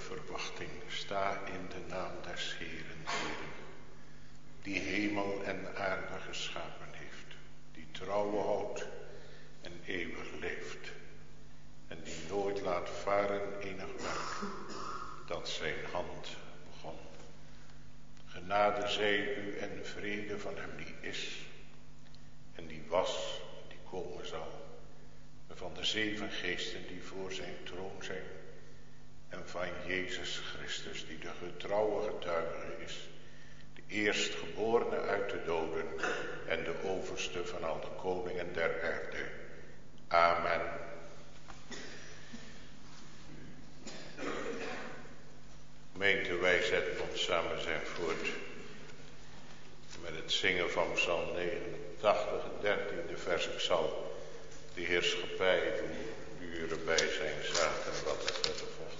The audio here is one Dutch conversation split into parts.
verwachting sta in de naam des Heeren, Heeren, die hemel en aarde geschapen heeft, die trouwe houdt en eeuwig leeft, en die nooit laat varen enig werk dat zijn hand begon. Genade zij u en vrede van hem die is, en die was, die komen zal, en van de 7 geesten die voor zijn troon zijn, en van Jezus Christus, die de getrouwe getuige is, de eerstgeborene uit de doden en de overste van al de koningen der aarde. Amen. Gemeente, wij zetten ons samen zijn voort met het zingen van Psalm 89, het 13e vers. Ik zal de heerschappij doen, die u erbij zijn zaten, wat het verder volgt.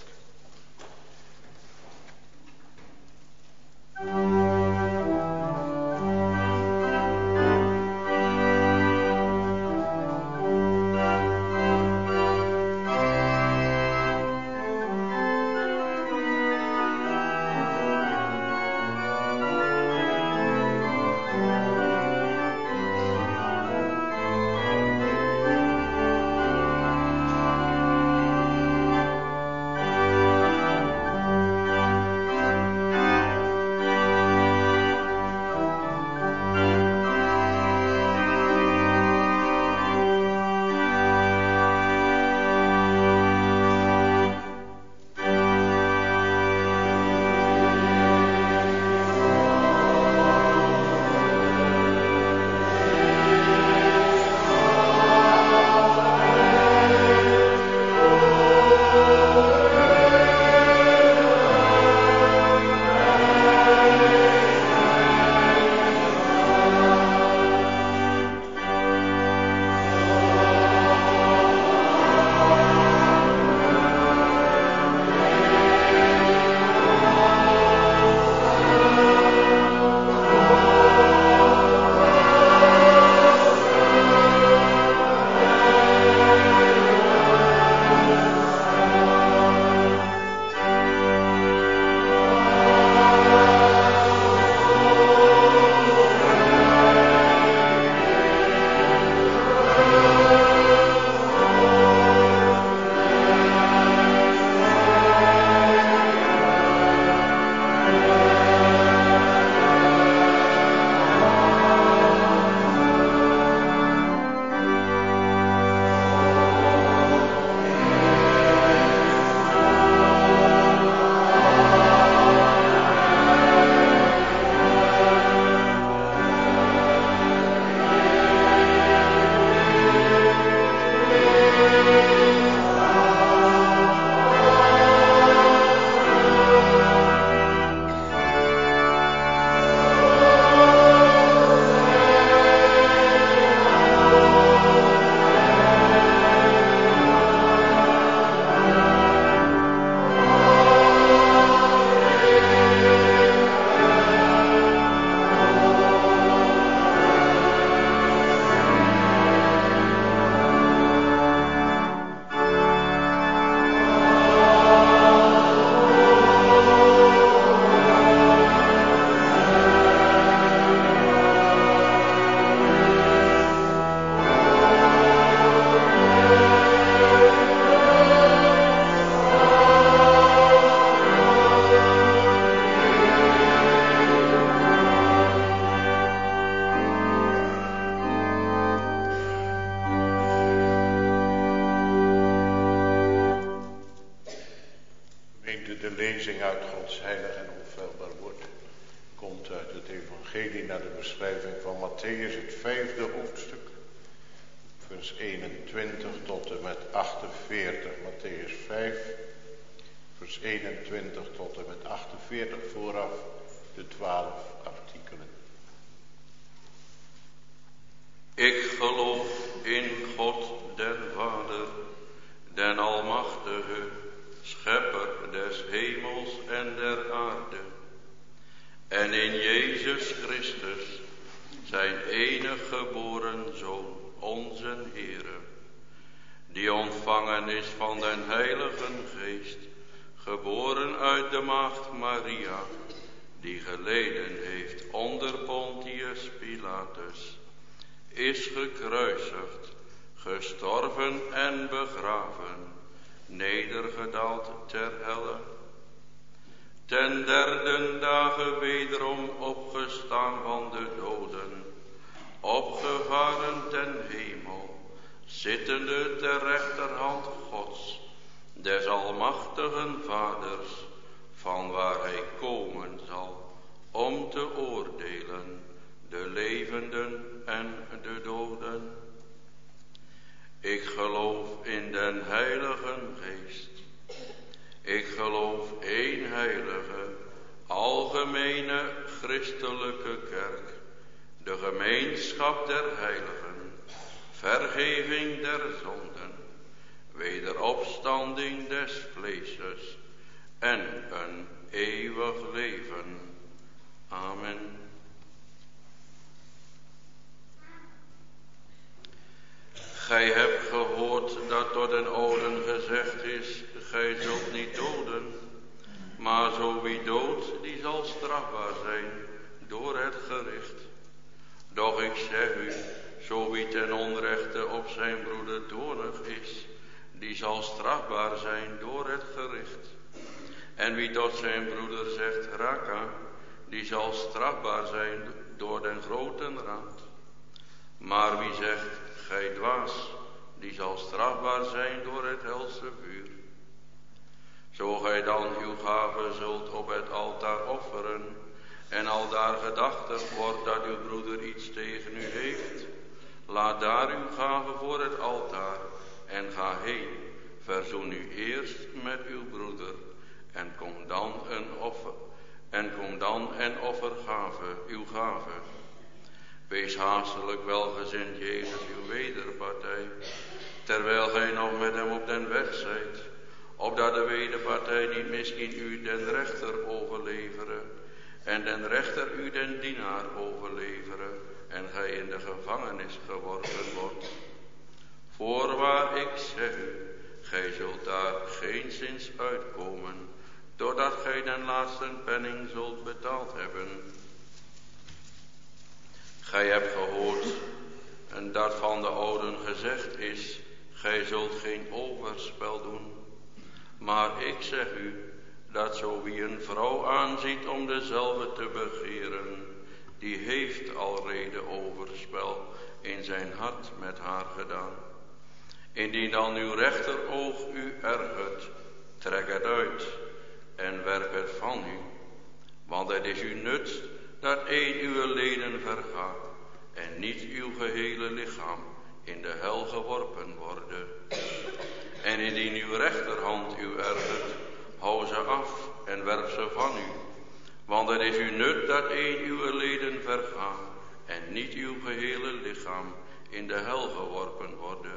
lezing uit Gods heilig en onfeilbaar woord komt uit het evangelie naar de beschrijving van Mattheüs, het 5e hoofdstuk, vers 21 tot en met 48. Mattheüs 5, vers 21 tot en met 48, vooraf de 12 artikelen. Ik geloof in God den Vader, den Almachtige, Schepper des hemels en der aarde, en in Jezus Christus, zijn enige geboren Zoon, onze Heere, die ontvangen is van den Heiligen Geest, geboren uit de maagd Maria, die geleden heeft onder Pontius Pilatus, is gekruisigd, gestorven en begraven, nedergedaald ter helle, ten derde dagen wederom opgestaan van de doden, opgevaren ten hemel, zittende ter rechterhand Gods, des almachtigen Vaders, van waar hij komen zal, om te oordelen de levenden en de doden. Ik geloof in den Heiligen Geest. Ik geloof één heilige, algemene christelijke kerk, de gemeenschap der heiligen, vergeving der zonden, wederopstanding des vleeses en een eeuwig leven. Amen. Gij hebt gehoord dat door den ouden gezegd is, gij zult niet doden, maar zo wie doodt, die zal strafbaar zijn door het gericht. Doch ik zeg u, zo wie ten onrechte op zijn broeder toornig is, die zal strafbaar zijn door het gericht. En wie tot zijn broeder zegt raka, die zal strafbaar zijn door den grote raad. Maar wie zegt gij dwaas, die zal strafbaar zijn door het helse vuur. Zo gij dan uw gave zult op het altaar offeren, en aldaar gedachtig wordt dat uw broeder iets tegen u heeft, laat daar uw gave voor het altaar en ga heen, verzoen u eerst met uw broeder en kom dan en offer uw gave. Wees haastelijk welgezind jegens uw wederpartij, terwijl gij nog met hem op den weg zijt, opdat de wederpartij niet misschien u den rechter overlevere, en den rechter u den dienaar overlevere, en gij in de gevangenis geworpen wordt. Voorwaar ik zeg u, gij zult daar geenszins uitkomen, doordat gij den laatste penning zult betaald hebben. Gij hebt gehoord, en dat van de ouden gezegd is, gij zult geen overspel doen. Maar ik zeg u, dat zo wie een vrouw aanziet om dezelfde te begeren, die heeft alrede overspel in zijn hart met haar gedaan. Indien dan uw rechteroog u ergert, trek het uit en werp het van u. Want het is u nut dat één uw leden vergaat en niet uw gehele lichaam in de hel geworpen worden. En indien uw rechterhand u ergert, hou ze af en werp ze van u. Want het is u nut dat één uw leden vergaat en niet uw gehele lichaam in de hel geworpen worden.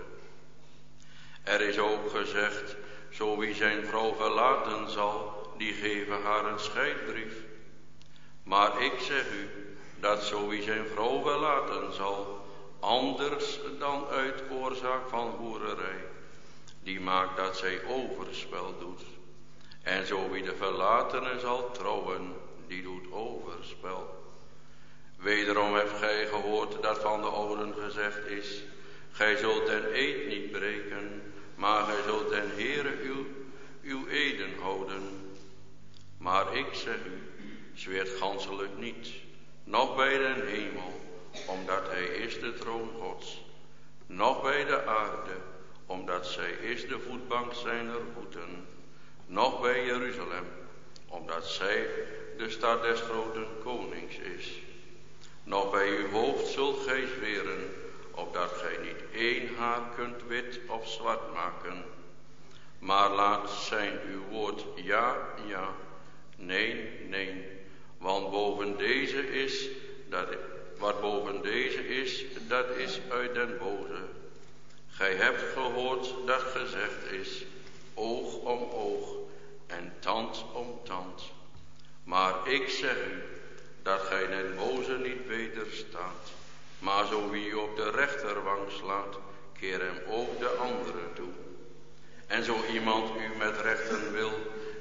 Er is ook gezegd, zo wie zijn vrouw verlaten zal, die geven haar een scheidbrief. Maar ik zeg u, dat zo wie zijn vrouw verlaten zal, anders dan uit oorzaak van hoererij, die maakt dat zij overspel doet. En zo wie de verlatene zal trouwen, die doet overspel. Wederom hebt gij gehoord dat van de ouden gezegd is, gij zult den eed niet breken, maar gij zult den Heere uw eden houden. Maar ik zeg u, zweert ganselijk niet, noch bij den hemel, omdat hij is de troon Gods, noch bij de aarde, omdat zij is de voetbank zijner voeten, noch bij Jeruzalem, omdat zij de stad des groten konings is. Noch bij uw hoofd zult gij zweren, opdat gij niet één haar kunt wit of zwart maken. Maar laat zijn uw woord ja, ja, nee, nee, want boven deze is, wat boven deze is, dat is uit den boze. Gij hebt gehoord dat gezegd is, oog om oog en tand om tand. Maar ik zeg u, dat gij den boze niet wederstaat. Maar zo wie u op de rechterwang slaat, keer hem ook de andere toe. En zo iemand u met rechten wil,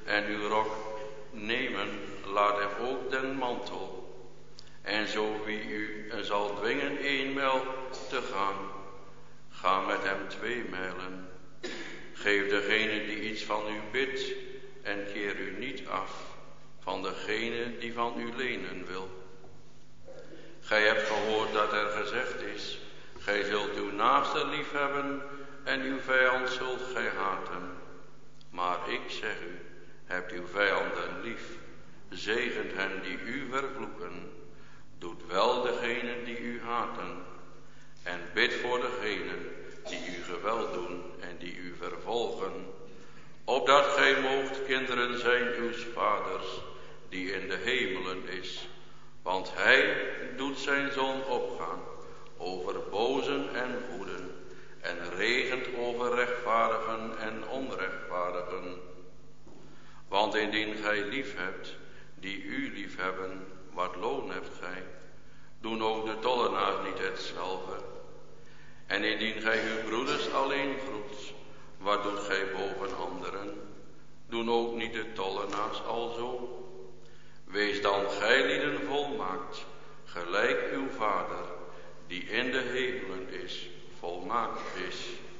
en uw rok nemen, laat hem ook den mantel. En zo wie u zal dwingen 1 mijl te gaan, ga met hem 2 mijlen. Geef degene die iets van u bidt en keer u niet af van degene die van u lenen wil. Gij hebt gehoord dat er gezegd is, gij zult uw naaste lief hebben en uw vijand zult gij haten. Maar ik zeg u, hebt uw vijanden lief, zegent hen die u vervloeken, doet wel degenen die u haten, en bid voor degenen die u geweld doen en die u vervolgen, opdat gij moogt kinderen zijn uws vaders, die in de hemelen is. Want hij doet zijn zon opgaan over bozen en goeden, en regent over rechtvaardigen en onrechtvaardigen. Want indien gij lief hebt, die u lief hebben, wat loon hebt gij? Doen ook de tollenaars niet hetzelfde? En indien gij uw broeders alleen groet, wat doet gij boven anderen? Doen ook niet de tollenaars alzo? Wees dan gijlieden volmaakt, gelijk uw Vader, die in de hemelen is, volmaakt is.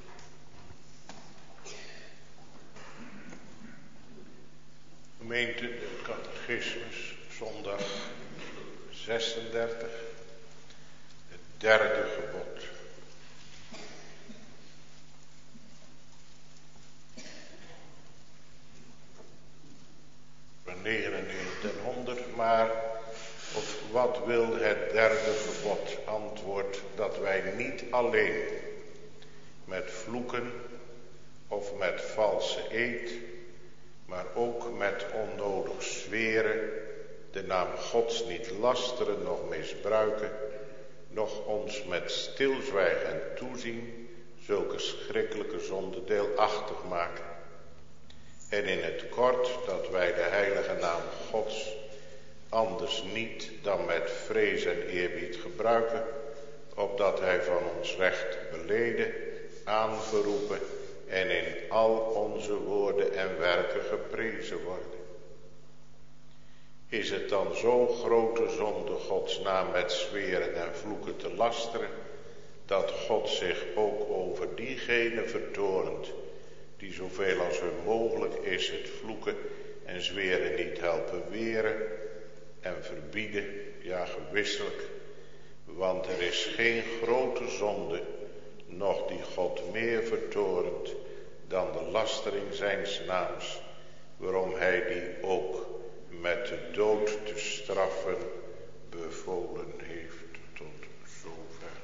Gemeente, de catechismus, zondag 36, het 3e gebod. Van 99 en 100, maar of wat wil het 3e gebod? Antwoord dat wij niet alleen met vloeken of met valse eed, maar ook met onnodig zweren, de naam Gods niet lasteren, noch misbruiken, noch ons met stilzwijgen en toezien zulke schrikkelijke zonde deelachtig maken. En in het kort dat wij de heilige naam Gods anders niet dan met vrees en eerbied gebruiken, opdat hij van ons recht beleden, aangeroepen en in al onze woorden en werken geprezen worden. Is het dan zo'n grote zonde Gods naam met zweren en vloeken te lasteren, dat God zich ook over diegenen vertoornt, die zoveel als hun mogelijk is het vloeken en zweren niet helpen weren en verbieden, ja gewisselijk, want er is geen grote zonde, noch die God meer vertorent dan de lastering zijns naams, waarom hij die ook met de dood te straffen bevolen heeft. Tot zover.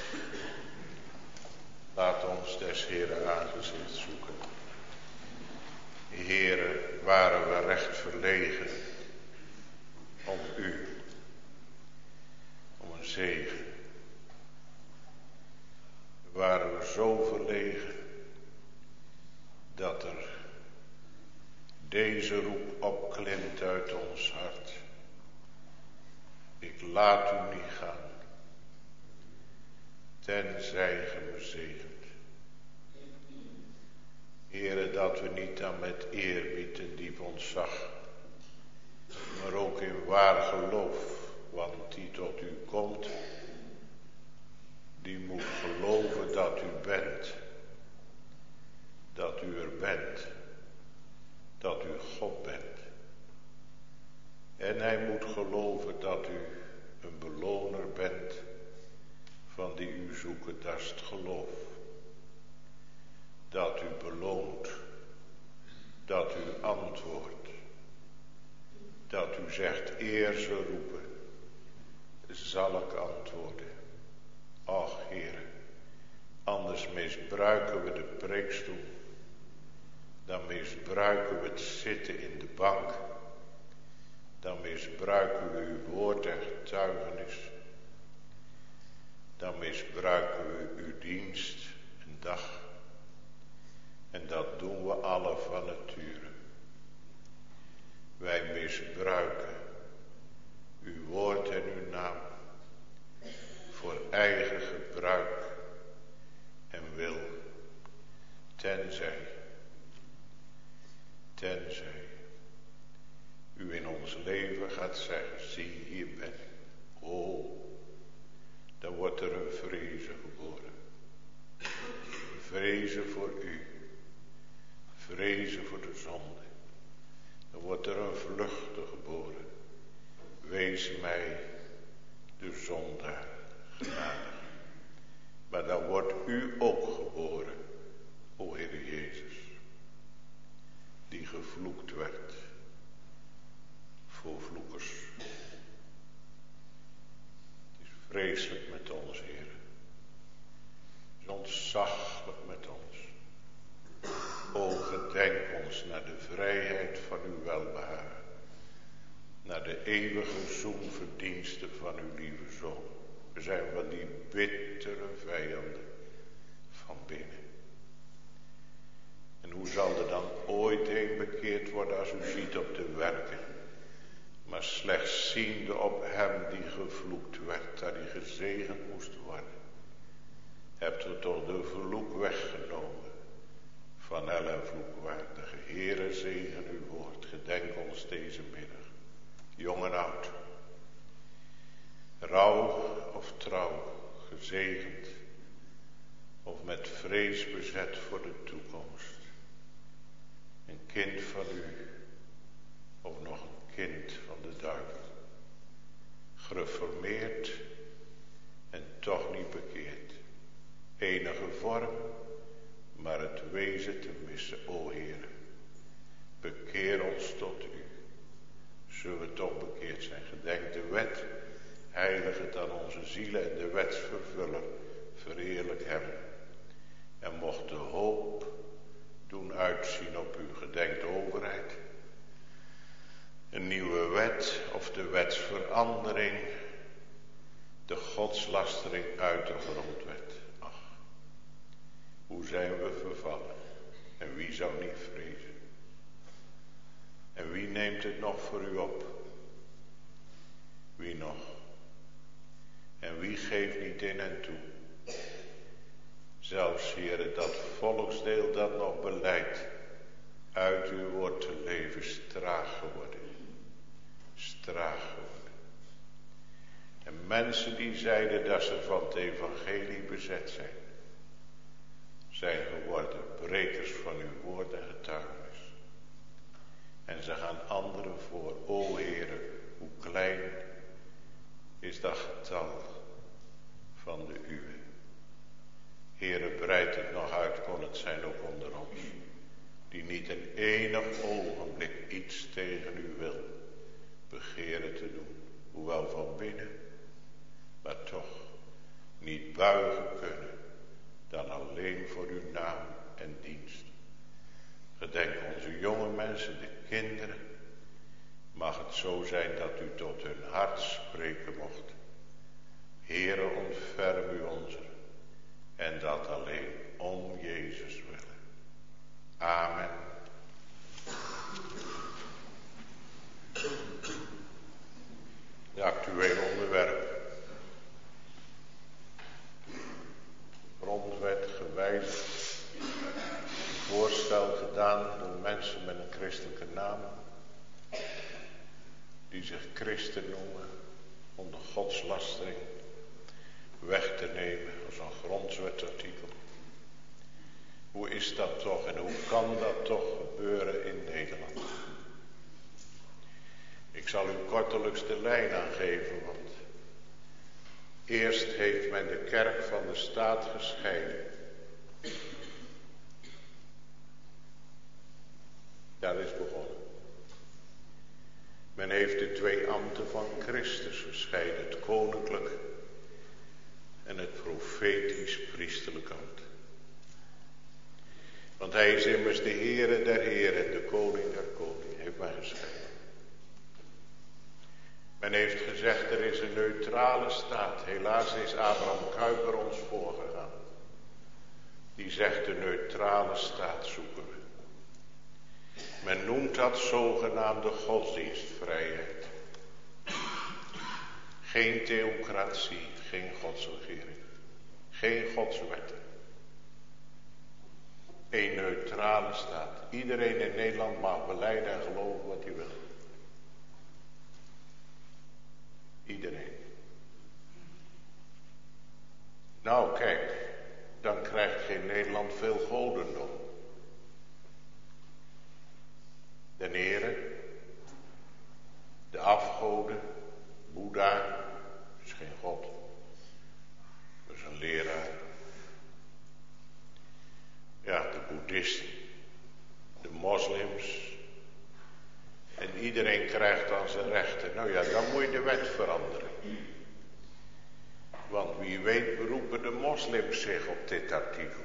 Laat ons des Heeren aangezicht zoeken. Heere, waren we recht verlegen om u, om een zegen. Waren we zo verlegen dat er deze roep opklimt uit ons hart. Ik laat u niet gaan, tenzij ge me zegent. Heere, dat we niet dan met eerbied en diep ontzag, maar ook in waar geloof, want die tot u komt, die moet geloven dat u bent, dat u er bent, dat u God bent. En hij moet geloven dat u een beloner bent van die u zoeken, dat is het geloof. Dat u beloont, dat u antwoordt, dat u zegt, eer ze roepen, zal ik antwoorden. Och, Heer, anders misbruiken we de preekstoel, dan misbruiken we het zitten in de bank, dan misbruiken we uw woord en getuigenis, dan misbruiken we uw dienst een dag. En dat doen we alle van nature. Wij misbruiken uw woord en uw naam voor eigen gebruik en wil, tenzij ons leven gaat zeggen, zie hier ben ik. Oh, dan wordt er een vrezen geboren. Vrezen voor u. Vrezen voor de zonde. Dan wordt er een vluchte geboren. Wees mij de zondaar genadig. Maar dan wordt u ook geboren, o Heer Jezus, die gevloekt werd voor vloekers. Het is vreselijk met ons, Heer. Het is ontzaglijk met ons. O, gedenk ons naar de vrijheid van uw welbehagen. Naar de eeuwige zoenverdiensten van uw lieve Zoon. We zijn van die bittere vijanden van binnen. En hoe zal er dan ooit een bekeerd worden als u ziet op de werken? Maar slechts ziende op hem die gevloekt werd, dat hij gezegend moest worden. Hebt u toch de vloek weggenomen van hel en vloekwaardige. Heere, zegen uw woord. Gedenk ons deze middag. Jong en oud. Rouw of trouw, gezegend of met vrees bezet voor de toekomst. Een kind van u of nog een kind van de duivel. Gereformeerd en toch niet bekeerd. Enige vorm, maar het wezen te missen. O Heere, bekeer ons tot u. Zullen we toch bekeerd zijn? Gedenk de wet. Heilig het aan onze zielen en de wetsvervuller verheerlijk hem. En mocht de hoop doen uitzien op uw gedenkt overheid. Een nieuwe wet of de wetsverandering. De godslastering uit de grondwet. Ach, hoe zijn we vervallen. En wie zou niet vrezen? En wie neemt het nog voor u op? Wie nog? En wie geeft niet in en toe? Zelfs, Heere, dat volksdeel dat nog belijdt uit uw woord te leven, is traag geworden. Is traag geworden. En mensen die zeiden dat ze van het evangelie bezet zijn geworden brekers van uw woord en getuigenis. En ze gaan anderen voor. O Heere, hoe klein is dat getal van de uwe. Heere, breid het nog uit, kon het zijn ook onder ons, die niet een enig ogenblik iets tegen u wil begeren te doen, hoewel van binnen, maar toch niet buigen kunnen dan alleen voor uw naam en dienst. Gedenk onze jonge mensen, de kinderen. Mag het zo zijn dat u tot hun hart spreken mocht. Heere, ontferm u onze. En dat alleen om Jezus willen. Amen. De actuele onderwerp. Grondwet gewijzigd. Voorstel gedaan door mensen met een christelijke naam. Die zich christen noemen. Om de godslastering weg te nemen als een grondwetartikel. Hoe is dat toch en hoe kan dat toch gebeuren in Nederland? Ik zal u kortelijks de lijn aangeven, want eerst heeft men de kerk van de staat gescheiden. Daar is begonnen. Men heeft de twee ambten van Christus gescheiden, het koninklijk en het profetisch-priesterlijk ambt. Want hij is immers de Heere der Heren en de Koning der Koningen, heeft men gescheiden. Men heeft gezegd, er is een neutrale staat. Helaas is Abraham Kuyper ons voorgegaan. Die zegt, de neutrale staat zoeken we. Men noemt dat zogenaamde godsdienstvrijheid. Geen theocratie, geen godsregering. Geen godswetten. Een neutrale staat. Iedereen in Nederland mag belijden en geloven wat hij wil. veel godendom. De Heere, de afgoden, Boeddha, is geen God, dat is een leraar. Ja, de boeddhisten, de moslims. En iedereen krijgt dan zijn rechten. Nou ja, dan moet je de wet veranderen. Want wie weet beroepen de moslims zich op dit artikel.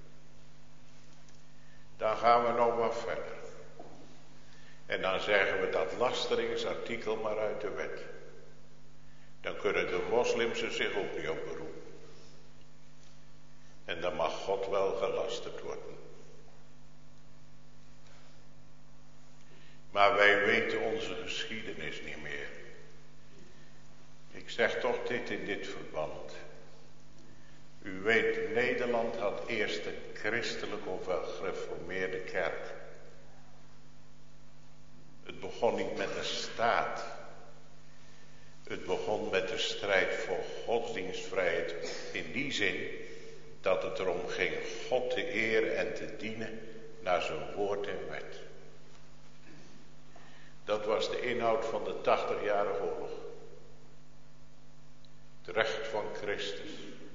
Dan gaan we nog wat verder. En dan zeggen we dat lasteringsartikel maar uit de wet. Dan kunnen de moslims er zich ook niet op beroepen. En dan mag God wel gelasterd worden. Maar wij weten onze geschiedenis niet meer. Ik zeg toch dit in dit verband. U weet, Nederland had eerst een christelijke of wel gereformeerde kerk. Het begon niet met de staat. Het begon met de strijd voor godsdienstvrijheid. In die zin dat het erom ging God te eren en te dienen naar zijn woord en wet. Dat was de inhoud van de 80-jarige oorlog. Het recht van Christus.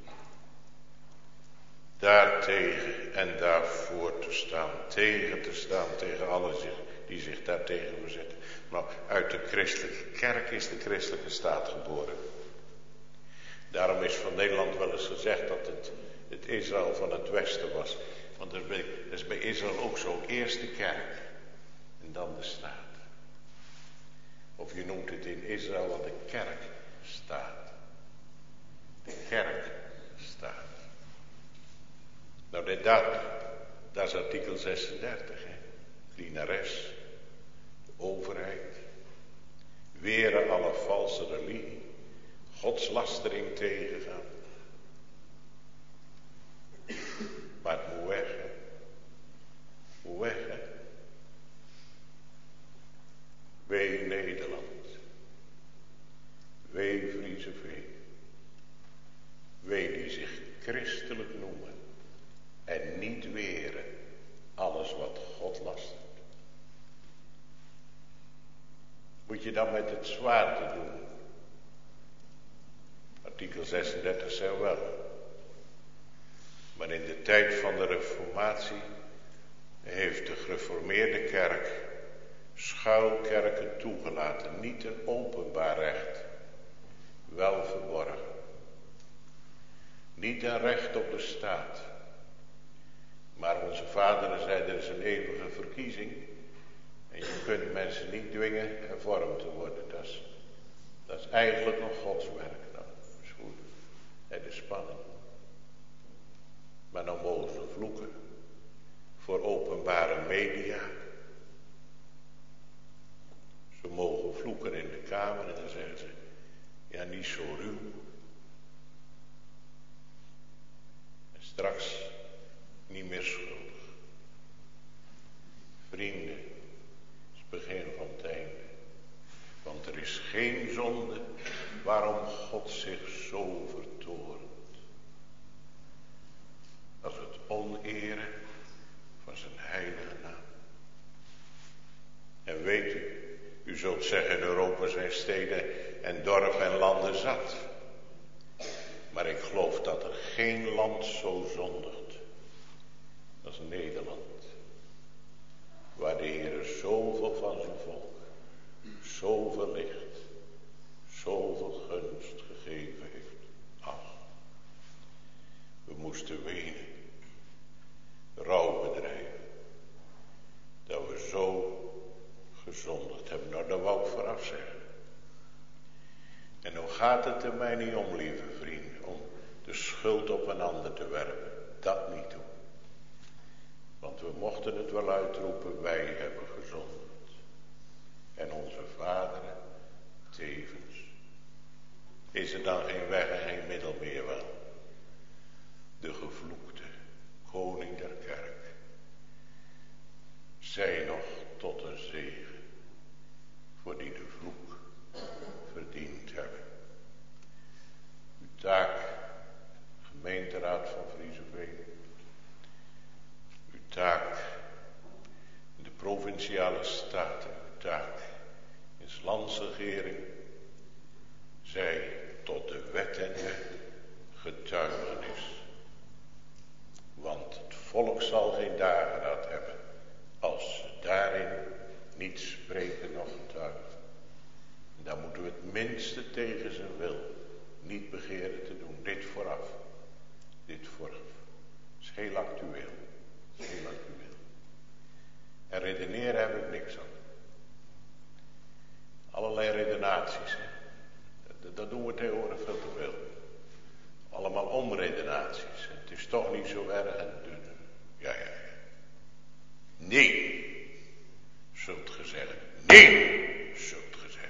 Daartegen en daarvoor te staan. Tegen te staan tegen allen die zich daartegen verzetten. Maar uit de christelijke kerk is de christelijke staat geboren. Daarom is van Nederland wel eens gezegd dat het Israël van het Westen was. Want dat is bij Israël ook zo. Eerst de kerk en dan de staat. Of je noemt het in Israël wel de kerkstaat. De kerkstaat. Nou, dat is artikel 36, hè. Dienares, de overheid, weren alle valse religie, godslastering tegengaan. Maar het moet weg, hè. Moet weg, hè. Wee Nederland. Wee Friese Veen. Wee die zich christelijk noemen. En niet weren alles wat God lastert. Moet je dan met het zwaard te doen? Artikel 36 zei wel. Maar in de tijd van de reformatie heeft de gereformeerde kerk schuilkerken toegelaten. Niet een openbaar recht, wel verborgen. Niet een recht op de staat. Maar onze vaderen zeiden, er is een eeuwige verkiezing. En je kunt mensen niet dwingen hervormd te worden. Dat is eigenlijk nog Gods werk. Nou, dat is goed. Het is spannend. Maar dan mogen ze vloeken. Voor openbare media. Ze mogen vloeken in de kamer en dan zeggen ze, ja, niet zo ruw. En straks niet meer schuldig. Vrienden, het is het begin van het einde. Want er is geen zonde waarom God zich zo vertoornt. Als het oneren van zijn heilige naam. En weet u zult zeggen, in Europa zijn steden en dorpen en landen zat. Maar ik geloof dat er geen land zo zondigt als Nederland. Waar de Heer zoveel van zijn volk, zoveel licht, zoveel gunst gegeven heeft. Ach, we moesten wenen, rouw bedrijven, dat we zo gezondigd hebben. Nou, dat wou ik vooraf zeggen. En nou gaat het er mij niet om, lieve vrienden, om de schuld op een ander te werpen. Dat niet doen. Want we mochten het wel uitroepen, wij hebben gezondigd. En onze vaderen tevens. Is er dan geen weg en geen middel meer wel? De gevloekte koning der kerk. Zij nog tot een zegen. Voor die de vloek verdiend hebben. Uw taak, gemeenteraad van Friese Veen. stadsregering, zij tot de wet en de getuigenis. Want het volk zal geen dageraad hebben als ze daarin niet spreken nog getuigen. En dan moeten we het minste tegen zijn wil niet begeren te doen. Dit vooraf. Dit vooraf. Dat is heel actueel. Dat is heel actueel. En redeneren heb ik niks aan. Allerlei redenaties. Hè. Dat doen we tegenwoordig veel te veel. Allemaal omredenaties. Het is toch niet zo erg. En ja. Nee, zult ge zeggen. Nee, zult ge zeggen.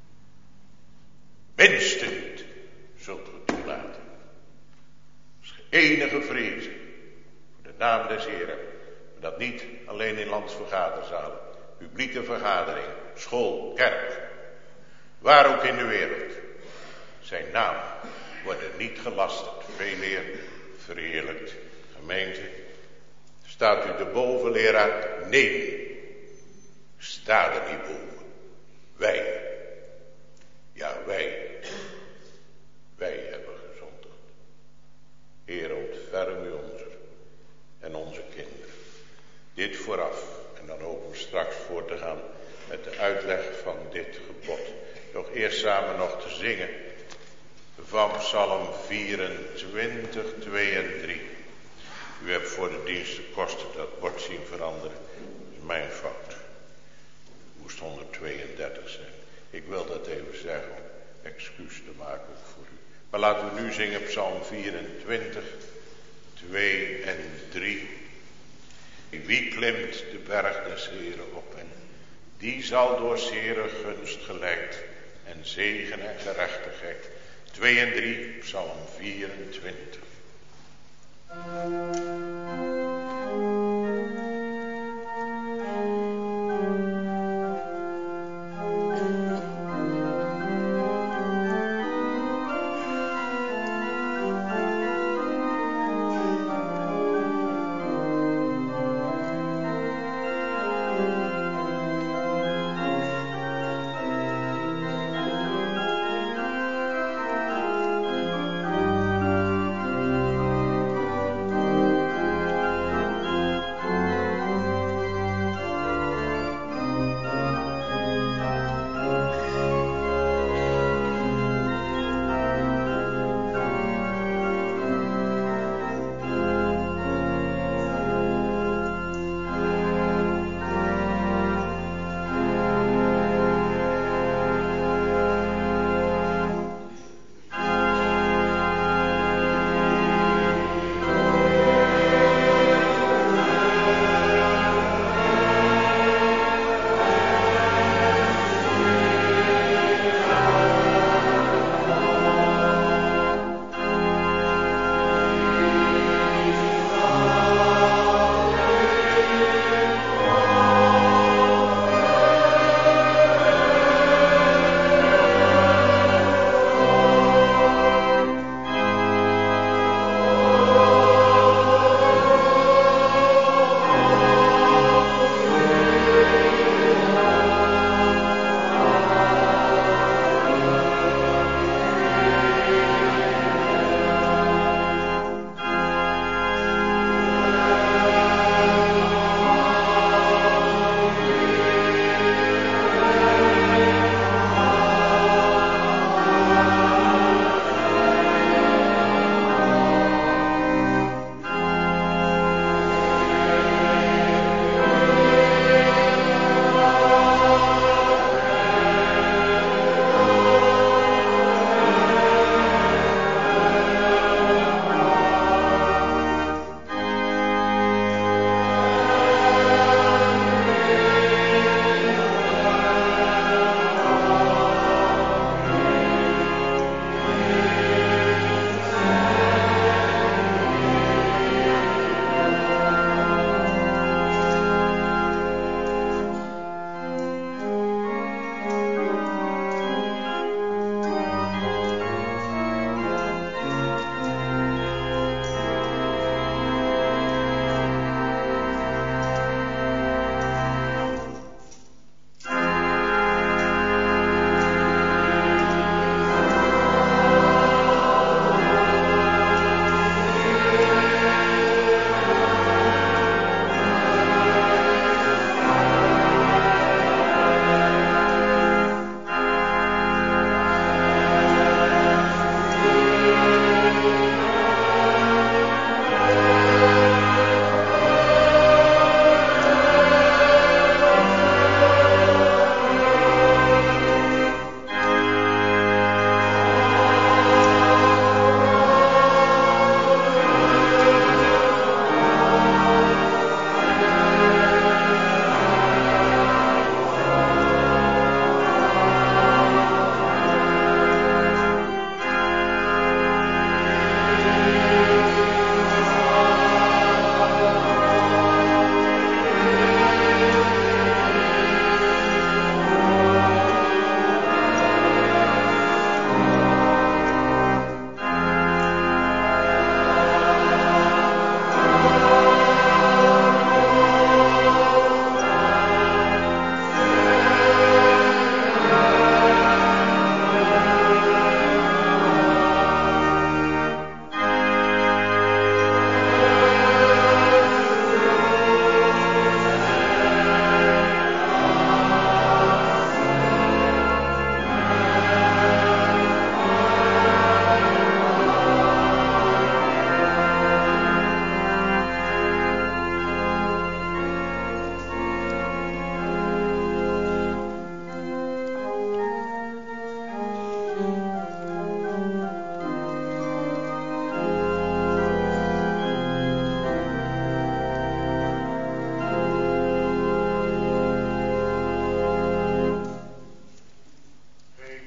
Minste niet, zult ge toelaten. Als ge enige vrezen voor de naam des Heren. Dat niet alleen in landsvergaderzalen, publieke vergaderingen, school, kerk. Waar ook in de wereld. Zijn naam wordt niet gelasterd, veel eer verheerlijkt. Gemeente, staat u erboven, leraar? Nee, sta er niet boven. Wij, ja wij hebben gezondigd. Heer, ontferm u onze en onze kinderen. Dit vooraf, en dan hopen we straks voor te gaan met de uitleg van dit gebod. Nog eerst samen nog te zingen van Psalm 24, 2 en 3. U hebt voor de dienstenkosten dat bord zien veranderen. Dat is mijn fout. Het moest 132 zijn. Ik wil dat even zeggen om excuus te maken ook voor u. Maar laten we nu zingen Psalm 24, 2 en 3. Wie klimt de berg des Heren op en die zal door 's Heren gunst geleid en zegen en gerechtigheid. 2 en 3, Psalm 24.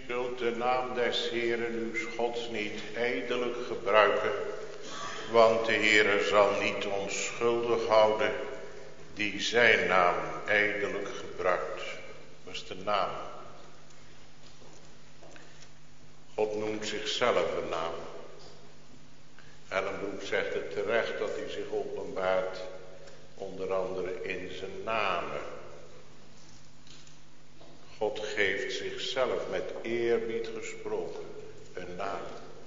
zult de naam des Heeren uw Gods niet ijdelijk gebruiken, want de Heere zal niet onschuldig houden die zijn naam ijdelijk gebruikt. Dat is de naam. God noemt zichzelf een naam. Ellenbroek zegt het terecht dat hij zich openbaart, onder andere in zijn namen. God geeft zichzelf met eerbied gesproken een naam.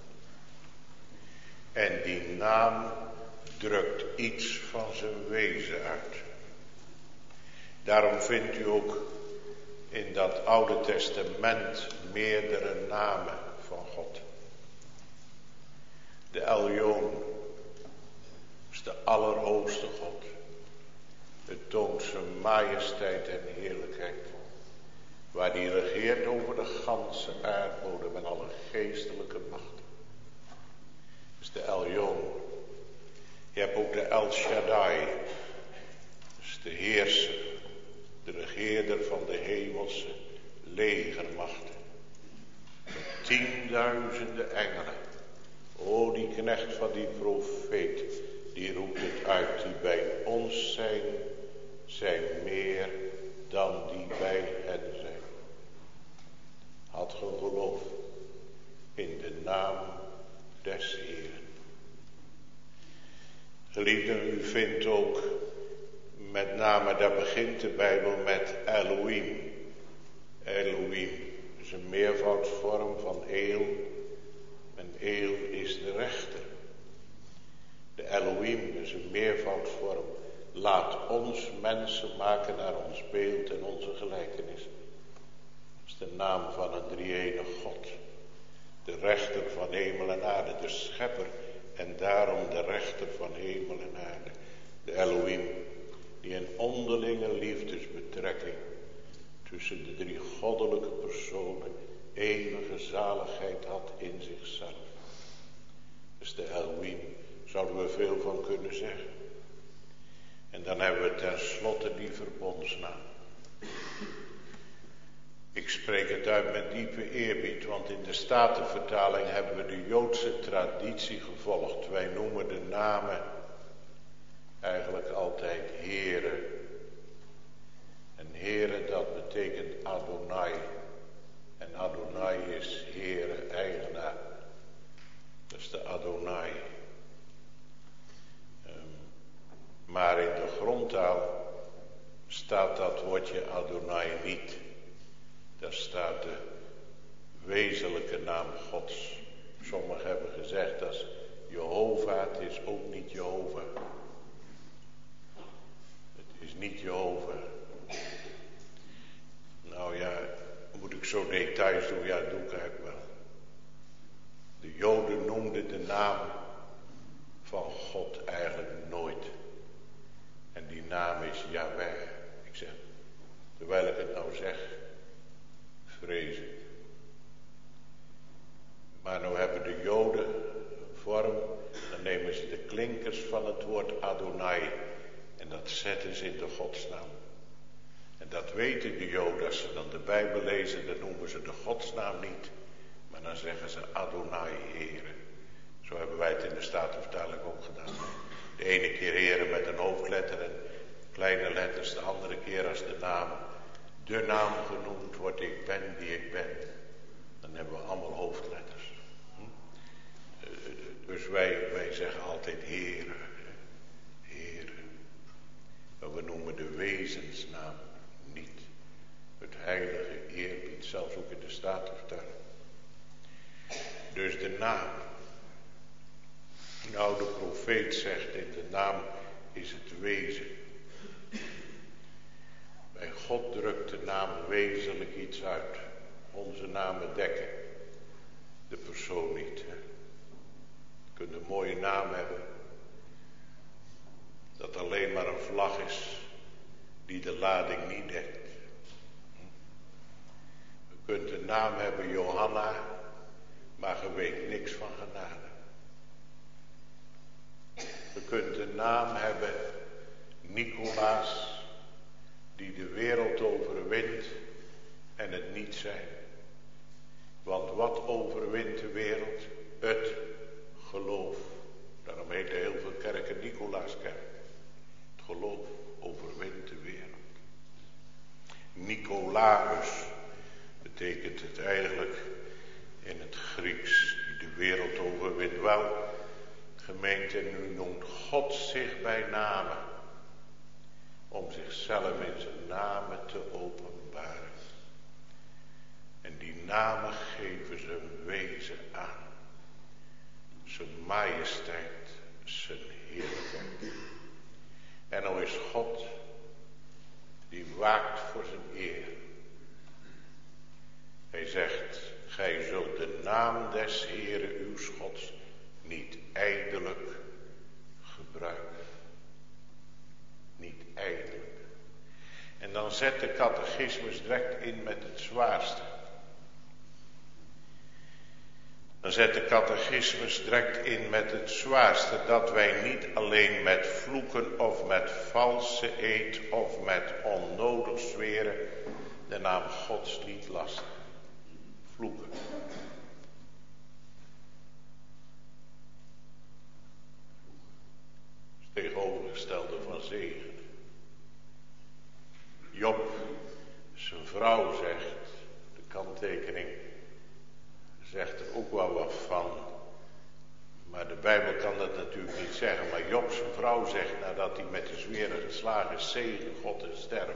En die naam drukt iets van zijn wezen uit. Daarom vindt u ook in dat Oude Testament meerdere namen van God. De Elyon is de Allerhoogste God. Het toont zijn majesteit en heerlijkheid. Waar hij regeert over de ganse aardbodem met alle geestelijke macht. Dat is de Elyon. Je hebt ook de El Shaddai. Dat is de heerser. De regeerder van de hemelse legermachten. Met tienduizenden engelen. O, die knecht van die profeet. Die roept het uit. Die bij ons zijn meer dan die bij hen zijn. Had ge geloof in de naam des Heeren. Geliefden, u vindt ook met name, daar begint de Bijbel met Elohim. Elohim is een meervoudsvorm van Eel. En Eel is de rechter. De Elohim is een meervoudsvorm. Laat ons mensen maken naar ons beeld en onze gelijkenis. Dat is de naam van een drie-enige God. De rechter van hemel en aarde. De schepper en daarom de rechter van hemel en aarde. De Elohim. Die een onderlinge liefdesbetrekking tussen de drie goddelijke personen eeuwige zaligheid had in zichzelf. Dus de Elohim, zouden we veel van kunnen zeggen. En dan hebben we tenslotte die verbondsnaam. Ik spreek het uit met diepe eerbied, want in de Statenvertaling hebben we de Joodse traditie gevolgd. Wij noemen de namen eigenlijk altijd Heere. En Heere, dat betekent Adonai. En Adonai is Heere, eigenaar. Dat is de Adonai. Maar in de grondtaal staat dat woordje Adonai niet. Daar staat de wezenlijke naam Gods. Sommigen hebben gezegd dat is Jehovah, het is ook niet Jehovah. Het is niet Jehovah. Nou ja, moet ik zo details doen? Ja, doe ik eigenlijk wel. De Joden noemden de naam van God eigenlijk nooit. En die naam is Yahweh. Ik zeg, terwijl ik het nou zeg, vrees ik. Maar nou hebben de Joden een vorm, dan nemen ze de klinkers van het woord Adonai en dat zetten ze in de godsnaam. En dat weten de Joden, als ze dan de Bijbel lezen, dan noemen ze de godsnaam niet, maar dan zeggen ze Adonai, Heere. Zo hebben wij het in de Statenvertaling ook gedaan. De ene keer Heere met een hoofdletter en kleine letters, de andere keer als de naam genoemd wordt, ik ben die ik ben. Dan hebben we allemaal hoofdletters. Dus wij zeggen altijd Heere, Heere. Maar we noemen de wezensnaam niet. Het heilige eerbied, zelfs ook in de Statenvertaling. Dus de naam. Nou, de profeet zegt in de naam is het wezen. Bij God drukt de naam wezenlijk iets uit. Onze namen dekken de persoon niet. Hè. Je kunt een mooie naam hebben. Dat alleen maar een vlag is die de lading niet dekt. Je kunt een naam hebben Johanna, maar je weet niks van genade. Je kunt een naam hebben Nicolaas, die de wereld overwint en het niet zijn. Want wat overwint de wereld? Het geloof. Daarom heten heel veel kerken Nicolaaskerk. Het geloof overwint de wereld. Nicolaus betekent het eigenlijk in het Grieks, die de wereld overwint. Wel, gemeente, nu noemt God zich bij name, om zichzelf in zijn namen te openbaren. En die namen geven zijn wezen aan. Zijn majesteit, zijn heerlijkheid. En nou is God, die waakt voor zijn eer. Hij zegt, gij zult de naam des Heeren uw Gods niet ijdelijk gebruiken. Niet ijdelijk. En dan zet de catechismus direct in met het zwaarste. Dan zet de catechismus direct in met het zwaarste. Dat wij niet alleen met vloeken of met valse eed of met onnodig zweren de naam Gods niet lasten. Vloeken. Het tegenovergestelde van zegen. Job, zijn vrouw zegt, de kanttekening, zegt er ook wel wat van. Maar de Bijbel kan dat natuurlijk niet zeggen. Maar Job, zijn vrouw, zegt nadat hij met de zweren geslagen is, zegen God en sterf.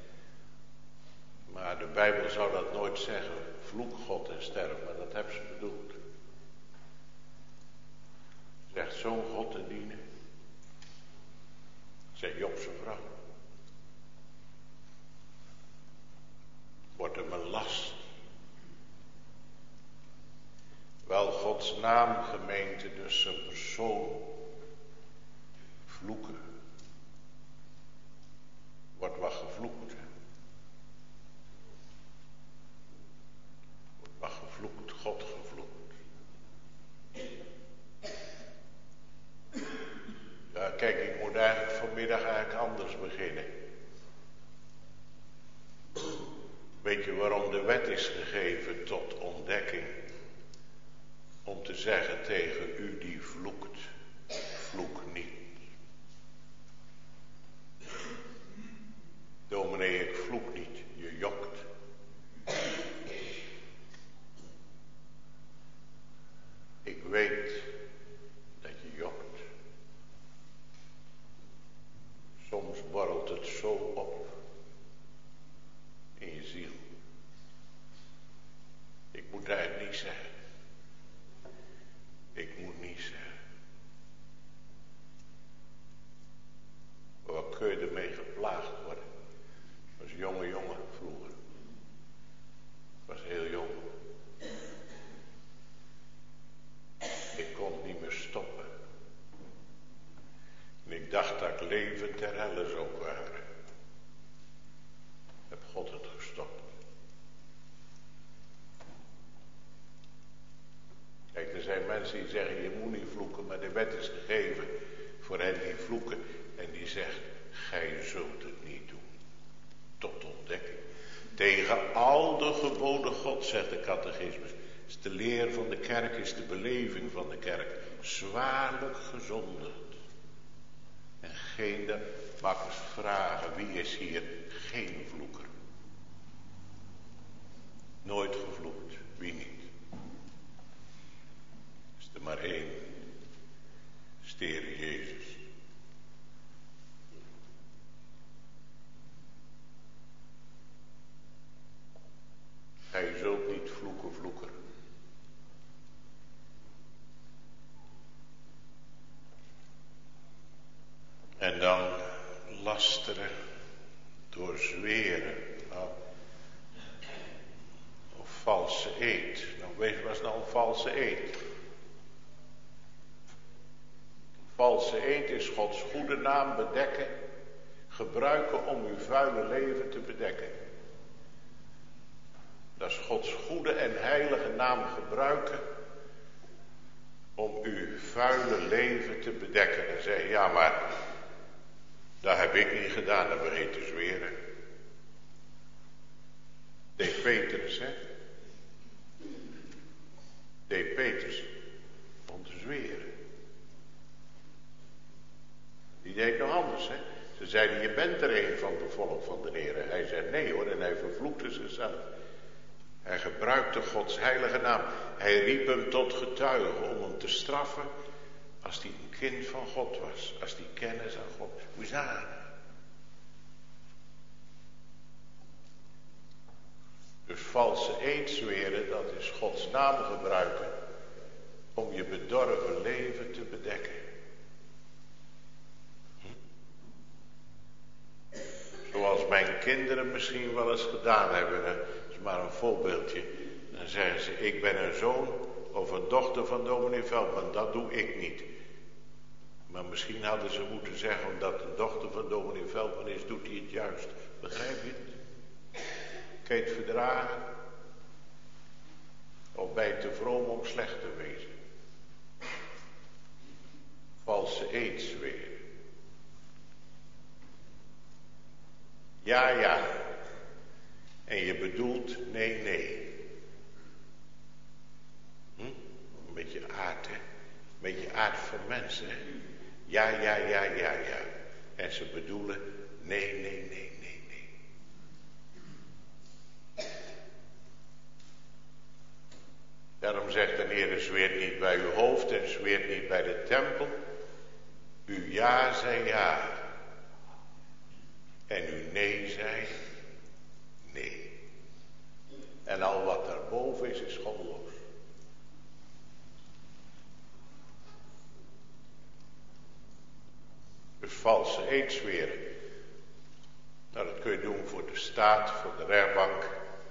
Maar de Bijbel zou dat nooit zeggen. Vloek God en sterf. Maar dat hebben ze bedoeld. Zegt zo'n God te dienen. Zegt Job zijn vrouw. Wordt hem een last. Wel, Gods naam, gemeente, dus zijn persoon, vloeken. Wordt wat gevloekt. Wordt wat gevloekt, God gevloekt. Ja, kijk, ik moet eigenlijk vanmiddag anders beginnen. Weet je waarom de wet is gegeven tot ontdekking? Om te zeggen tegen u die vloekt, vloek niet. Dominee, ik vloek niet, je jokt. Ik weet dat je jokt. Soms borrelt het zo op in je ziel. Ik moet eigenlijk niet zeggen. Ik moet niet zeggen. Maar wat kun je ermee geplaagd worden? Ik was een jonge jongen vroeger. Ik was heel jong. Ik kon niet meer stoppen. En ik dacht dat ik levend ter helle zou waren. Heb God het gestopt. Kijk, er zijn mensen die zeggen, je moet niet vloeken, maar de wet is gegeven voor hen die vloeken. En die zegt, gij zult het niet doen. Tot ontdekking. Tegen al de geboden God, zegt de catechismus. Is de leer van de kerk, is de beleving van de kerk. Zwaarlijk gezondigd. En geen de mag eens vragen, wie is hier geen vloeker? Nooit gevloekt, wie niet? Is er maar één. Is de Heer Jezus. Gij zult niet vloeken, vloeker. En dan lasteren door zweren. Nou, of valse eed. Nou, weet je wat is nou een valse eed? Valse eed is Gods goede naam bedekken, gebruiken om uw vuile leven te bedekken. Dat is Gods goede en heilige naam gebruiken om uw vuile leven te bedekken. En zeggen, ja maar, dat heb ik niet gedaan, dat begint te zweren. Deed Petrus, hè? Ze zeiden, je bent er een van de volk van de Heer. Hij zei nee hoor, en hij vervloekte zichzelf. Hij gebruikte Gods heilige naam. Hij riep hem tot getuige om hem te straffen als hij een kind van God was. Als hij kennis aan God. Hoe is dat? Dus valse eed zweren, dat is Gods naam gebruiken om je bedorven leven te bedekken. Zoals mijn kinderen misschien wel eens gedaan hebben. Dat is maar een voorbeeldje. Dan zeggen ze, ik ben een zoon of een dochter van dominee Veldman. Dat doe ik niet. Maar misschien hadden ze moeten zeggen, omdat een dochter van dominee Veldman is, doet hij het juist. Begrijp je het? Kan je het verdragen? Of ben je te vroom om slecht te wezen? Valse eed zweren. Ja, ja. En je bedoelt nee, nee. Een beetje aard, hè? Een beetje aard van mensen, hè? Ja, ja, ja, ja, ja. En ze bedoelen nee, nee, nee, nee, nee. Daarom zegt de Heer, zweert niet bij uw hoofd en zweert niet bij de tempel. Uw ja zei ja. En uw nee zei nee. En al wat daarboven is, is goddeloos. Dus valse eed zweren. Nou, dat kun je doen voor de staat, voor de rechtbank.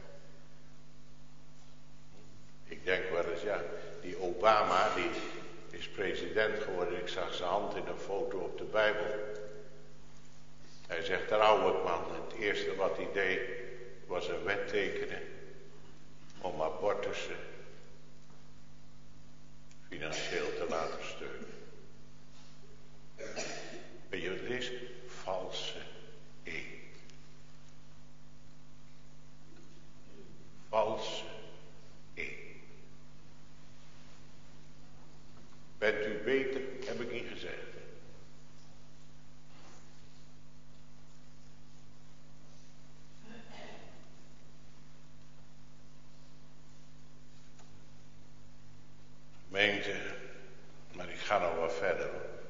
Ik denk wel eens, ja, die Obama, die is president geworden. Ik zag zijn hand in een foto op de Bijbel. Hij zegt, trouw ik man. Het eerste wat hij deed, was een wet tekenen om abortussen financieel te laten steunen. Weet je wat het is? Valse eed. Valse eed. Bent u beter, heb ik niet gezegd. Gemeente, maar ik ga nog wat verder.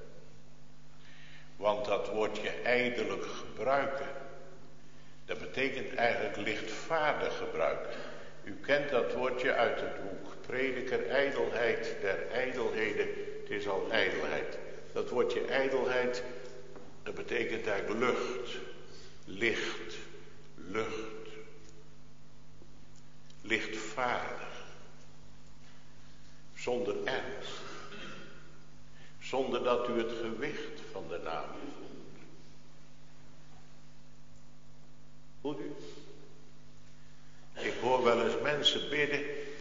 Want dat woordje ijdelijk gebruiken, dat betekent eigenlijk lichtvaardig gebruiken. U kent dat woordje uit het boek Prediker, ijdelheid der ijdelheden, het is al ijdelheid. Dat woordje ijdelheid, dat betekent eigenlijk lucht, licht, lucht, lichtvaardig. Zonder ernst. Zonder dat u het gewicht van de naam voelt. Voelt u? Ik hoor wel eens mensen bidden.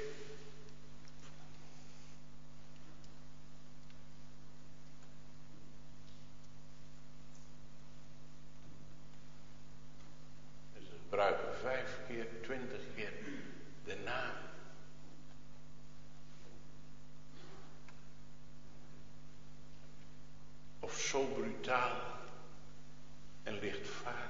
En ze gebruiken 5 keer, 20 keer de naam. Of zo brutaal en lichtvaardig.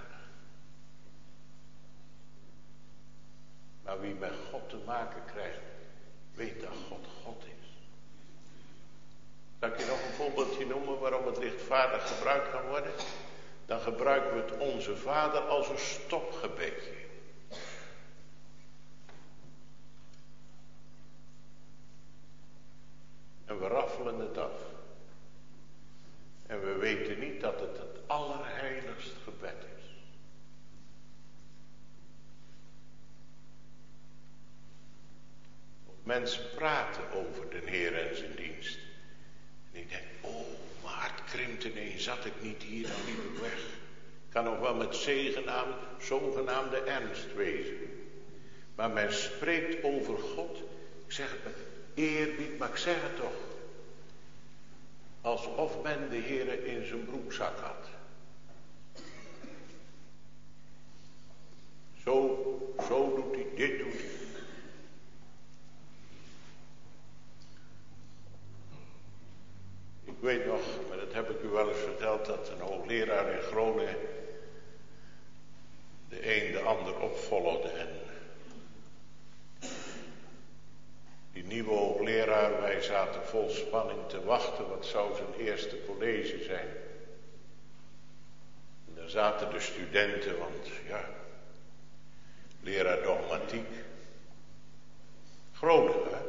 Maar wie met God te maken krijgt, weet dat God God is. Zal ik je nog een voorbeeldje noemen waarom het lichtvaardig gebruikt kan worden? Dan gebruiken we het Onze Vader als een stopgebedje. En we raffelen het af. En we weten niet dat het het allerheiligst gebed is. Mensen praten over de Heer en zijn dienst. En ik denk, oh, mijn hart krimpt ineens, zat ik niet hier, dan liep ik weg. Kan nog wel met zogenaamde ernst wezen. Maar men spreekt over God, ik zeg het met eerbied, maar ik zeg het toch. Alsof men de Heere in zijn broekzak had. Zo doet hij, dit doet hij. Ik weet nog, maar dat heb ik u wel eens verteld, dat een hoogleraar in Groningen de een de ander opvolgde. En die nieuwe hoogleraar, wij zaten vol spanning te wachten, wat zou zijn eerste college zijn. En daar zaten de studenten, want ja, leraar dogmatiek. Groningen, hè.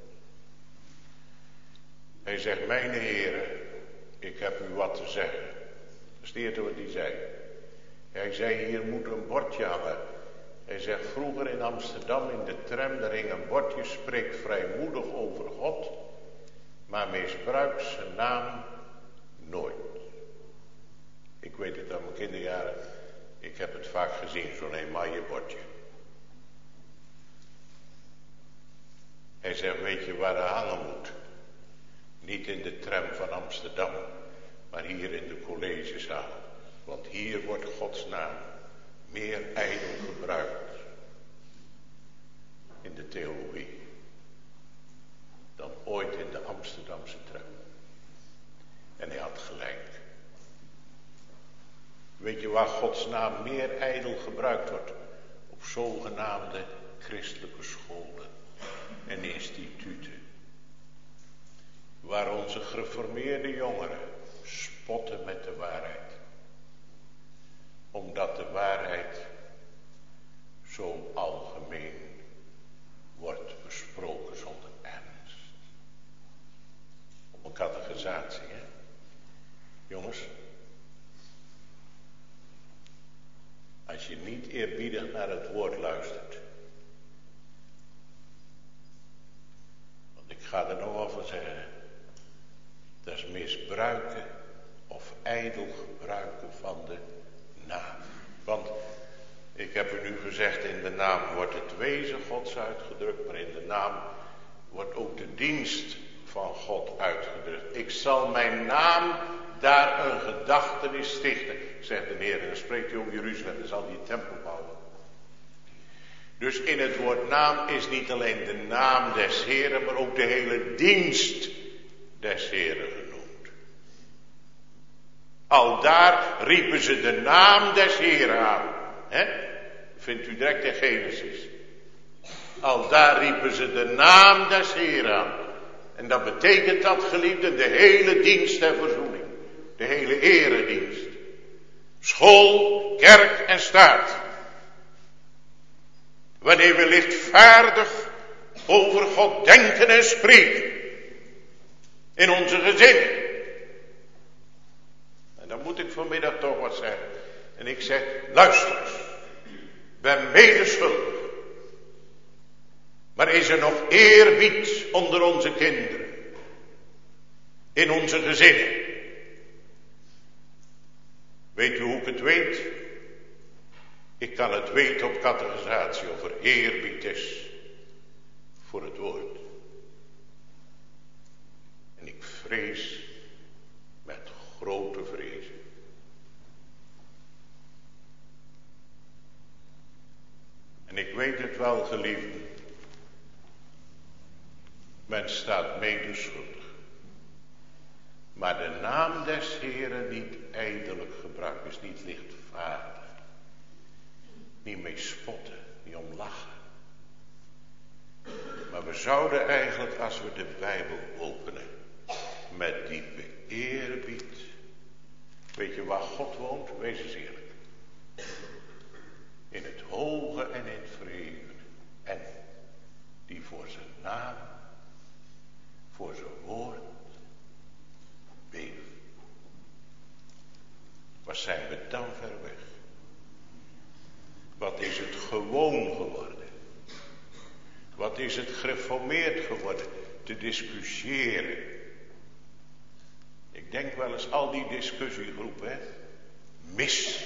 Hij zegt, mijne heren, ik heb u wat te zeggen. Dat is het eerste wat hij zei. Hij zei, hier moet een bordje hangen. Hij zegt, vroeger in Amsterdam in de tram, daar hing een bordje, spreekt vrijmoedig over God, maar misbruikt zijn naam nooit. Ik weet het aan mijn kinderjaren, ik heb het vaak gezien, zo'n emaille bordje. Hij zegt, weet je waar hij hangen moet? Niet in de tram van Amsterdam, maar hier in de collegezaal. Want hier wordt Gods naam meer ijdel gebruikt in de theologie dan ooit in de Amsterdamse tram. En hij had gelijk. Weet je waar Gods naam meer ijdel gebruikt wordt? Op zogenaamde christelijke scholen en instituten. Waar onze gereformeerde jongeren spotten met de waarheid. Omdat de waarheid zo algemeen wordt besproken zonder ernst. Op een catechisatie, hè? Jongens. Als je niet eerbiedig naar het woord luistert. Want ik ga er nog wel van zeggen. Dat is misbruiken of ijdel gebruiken van de naam. Want ik heb u nu gezegd, in de naam wordt het wezen Gods uitgedrukt, maar in de naam wordt ook de dienst van God uitgedrukt. Ik zal mijn naam daar een gedachtenis stichten, zegt de Heer. En dan spreekt hij over Jeruzalem, dan zal hij een tempel bouwen. Dus in het woord naam is niet alleen de naam des Heren, maar ook de hele dienst des Heren genoemd. Al daar riepen ze de naam des Heren aan. Hè? Vindt u direct in Genesis. Al daar riepen ze de naam des Heren aan. En dat betekent dat, geliefden, de hele dienst der verzoening. De hele eredienst. School, kerk en staat. Wanneer we lichtvaardig over God denken en spreken. In onze gezinnen. En dan moet ik vanmiddag toch wat zeggen. En ik zeg, luister eens. Ben medeschuldig. Maar is er nog eerbied onder onze kinderen? In onze gezinnen? Weet u hoe ik het weet? Ik kan het weten op catechisatie of er eerbied is voor het woord. En ik vrees met grote vrees. En ik weet het wel, geliefden. Men staat medeschuldig. Maar de naam des Heren niet ijdelijk gebruiken, is niet lichtvaardig. Niet mee spotten, niet om lachen. Maar we zouden eigenlijk, als we de Bijbel openen, met diepe eerbied. Weet je waar God woont? Wees eens eerlijk. In het hoge en in het verheven. En die voor zijn naam, voor zijn woord, beeft. Waar zijn we dan ver weg? Wat is het gewoon geworden? Wat is het gereformeerd geworden? Te discussiëren. Ik denk wel eens al die discussiegroepen, hè? Mis.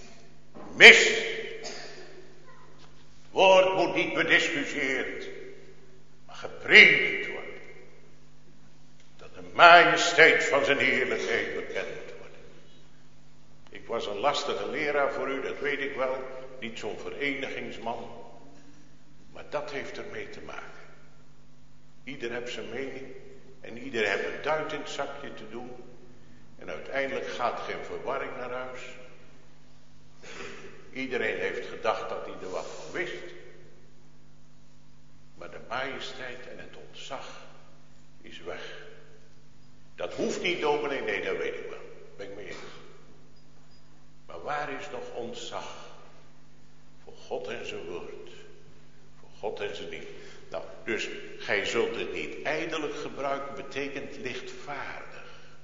Woord moet niet bediscussieerd, maar gepredikt worden. Dat de majesteit van zijn heerlijkheid bekend wordt. Ik was een lastige leraar voor u, dat weet ik wel. Niet zo'n verenigingsman. Maar dat heeft ermee te maken. Ieder heeft zijn mening. En ieder heeft een duit in het zakje te doen. En uiteindelijk gaat geen verwarring naar huis. Iedereen heeft gedacht dat hij er wat van wist. Maar de majesteit en het ontzag is weg. Dat hoeft niet, dominee, nee, dat weet ik wel. Ben ik mee eens. Maar waar is nog ontzag? Voor God en zijn woord. Voor God en zijn liefde. Nou, dus gij zult het niet ijdelijk gebruiken, betekent lichtvaardig.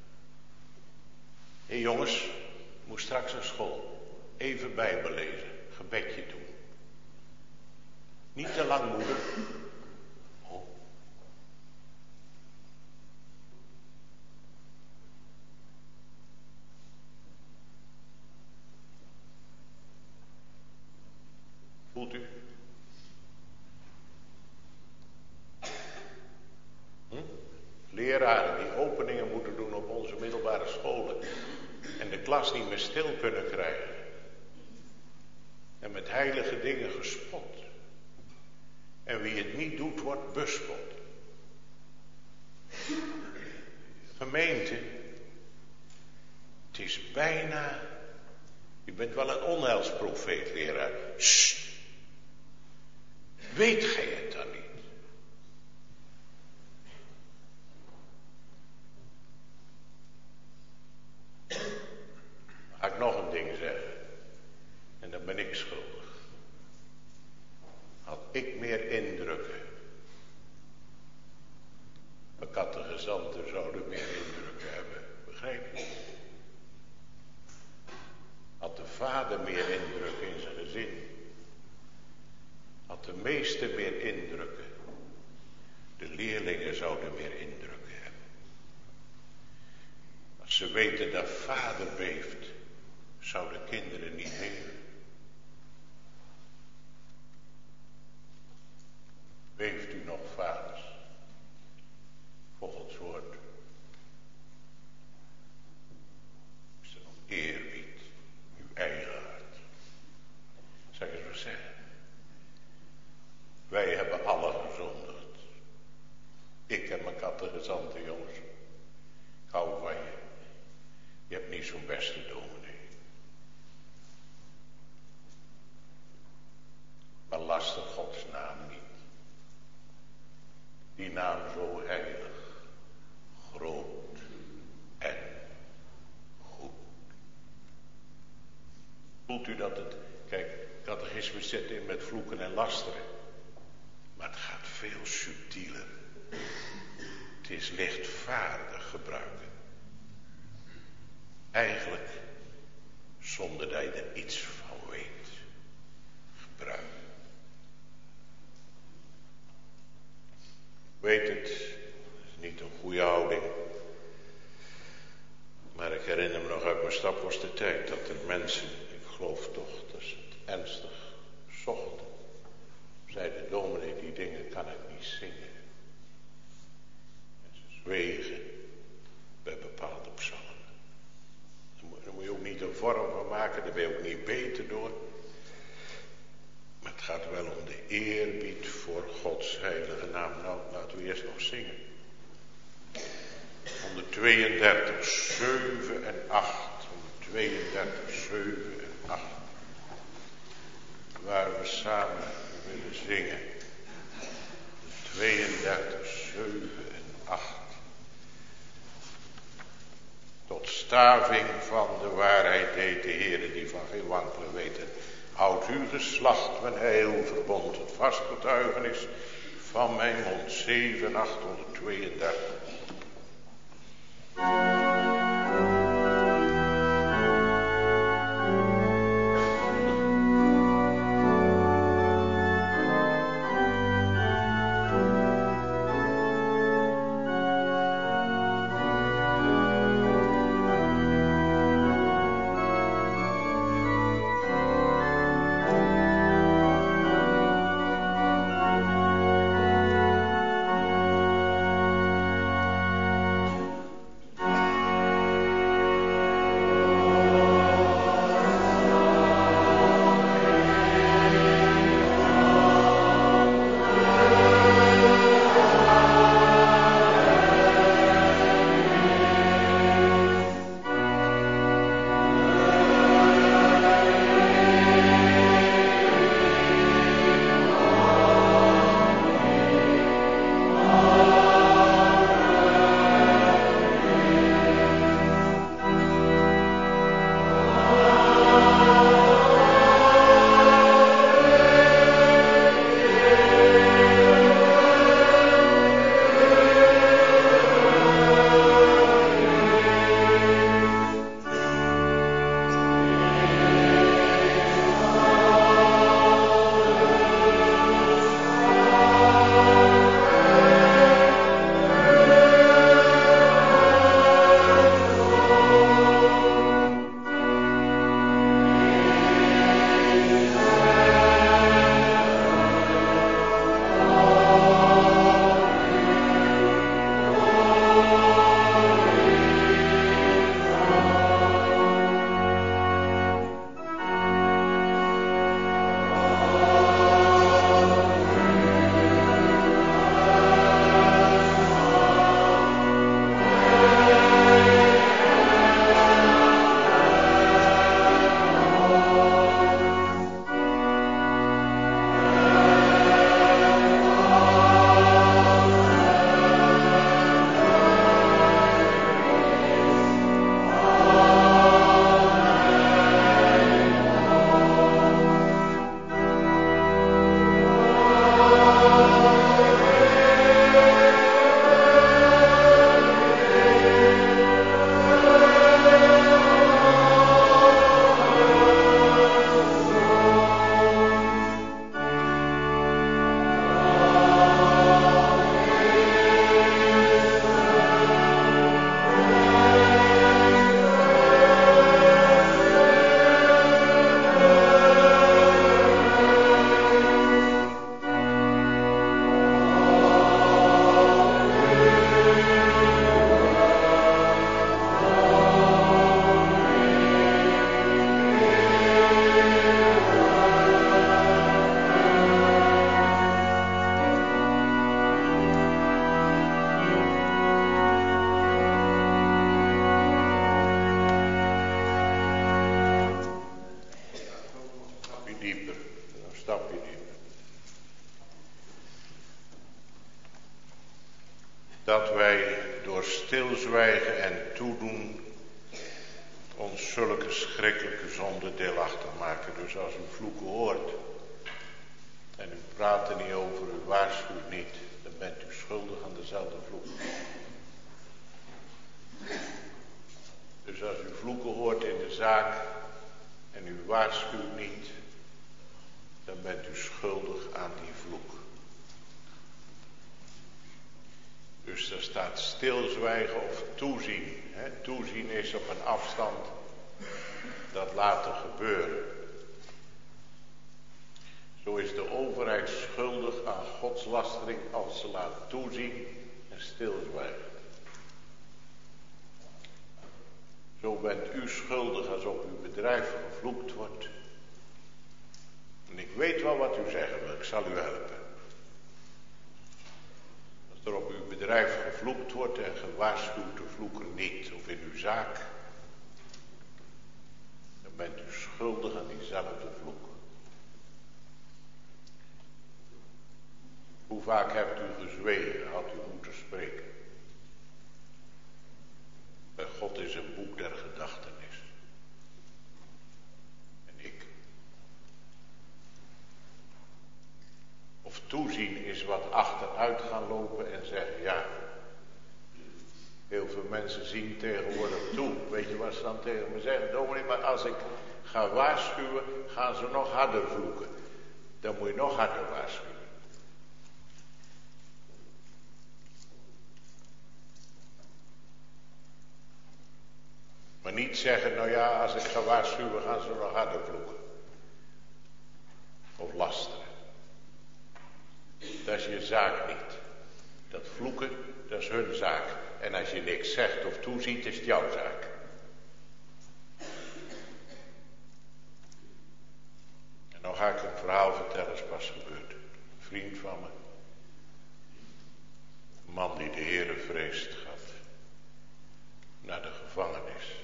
Hé jongens, ik moet straks naar school. Even Bijbel lezen, gebedje doen. Niet te lang, moeder. Oh. Voelt u? Leraren die openingen moeten doen op onze middelbare scholen. En de klas niet meer stil kunnen krijgen. En met heilige dingen gespot. En wie het niet doet, wordt bespot. Gemeente, het is bijna... Je bent wel een onheilsprofeet, leraar. Sst. Weet gij het dan niet? Ga ik nog een ding zeggen. En dan ben ik schuldig. Had ik meer indrukken. Mijn catechizanten zouden meer indrukken hebben. Begrijp je? Had de vader meer indruk in zijn gezin. Had de meester meer indrukken. De leerlingen zouden meer indrukken hebben. Als ze weten dat vader beeft, zouden kinderen niet beven. Beeft u nog, vaders, voor Gods woord? Is er nog eerbied, uw eigen hart? Zeg eens wat zeggen. Wij hebben alle gezondigd. Ik en mijn catechizanten, jongens. Ik hou van je. Je hebt niet zo'n beste dominee. Maar laster Gods naam niet. Die naam zo heilig, groot en goed. Voelt u dat het... Kijk, catechisme zit in met vloeken en lasteren. Maar het gaat veel subtieler. Het is lichtvaardig gebruiken. Eigenlijk, zonder dat je er iets van weet, gebruiken. Weet het, dat is niet een goede houding. Maar ik herinner me nog uit mijn stapworstentijd dat er mensen, ik geloof toch dat ze het ernstig zochten. Zei de dominee, die dingen kan ik niet zingen. En ze zwegen bij bepaalde psalmen. Daar moet je ook niet een vorm van maken, daar ben je ook niet beter door. Maar het gaat wel om de eerbied voor Gods heilige naam. Nou, laten we eerst nog zingen. 132, 7 en 8. 132, 7 en 8. Waar we samen willen zingen. 32, 7 en 8. Tot staving van de waarheid deed de Heere die van geen wankelen weten. Houdt uw geslacht mijn heil verbond, het vast getuigenis van mijn mond. 7, 832. dat wij door stilzwijgen en toedoen ons zulke schrikkelijke zonde deelachtig maken. Dus als u vloeken hoort en u praat er niet over, u waarschuwt niet, dan bent u schuldig aan dezelfde vloek. Dus als u vloeken hoort in de zaak en u waarschuwt niet, dan bent u schuldig aan die vloek. Dus er staat stilzwijgen of toezien. Toezien is op een afstand dat laten gebeuren. Zo is de overheid schuldig aan godslastering als ze laat toezien en stilzwijgen. Zo bent u schuldig als op uw bedrijf gevloekt wordt. En ik weet wel wat u zeggen wil, ik zal u helpen. Als er op uw bedrijf gevloekt wordt en gewaarschuwd de vloeker niet, of in uw zaak, dan bent u schuldig aan diezelfde vloek. Hoe vaak hebt u gezwegen, had u moeten spreken? Bij God is een boek der gedachtenis. En ik. Of toezien is wat achteruit gaan lopen en zeggen, ja. Heel veel mensen zien tegenwoordig toe. Weet je wat ze dan tegen me zeggen? Dominee, maar als ik ga waarschuwen, gaan ze nog harder vloeken. Dan moet je nog harder waarschuwen. Maar niet zeggen, nou ja, als ik ga waarschuwen, gaan ze nog harder vloeken. Of lasteren. Dat is je zaak niet. Dat vloeken, dat is hun zaak. En als je niks zegt of toeziet, is het jouw zaak. En nou ga ik een verhaal vertellen, is pas gebeurd. Een vriend van me. Een man die de Heere vreest gaat. Naar de gevangenis.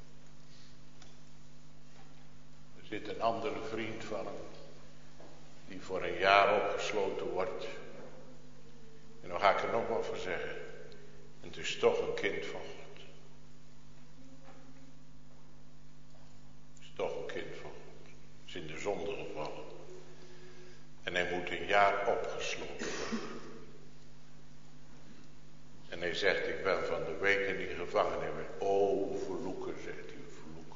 Er zit een andere vriend van hem. Die voor een jaar opgesloten wordt. En dan ga ik er nog wat voor zeggen. En het is toch een kind van God. Het is toch een kind van God. Het is in de zonde gevallen. En hij moet een jaar opgesloten worden. En hij zegt, ik ben van de week in die gevangenis. Oh, verloeken, zegt hij, verloeken.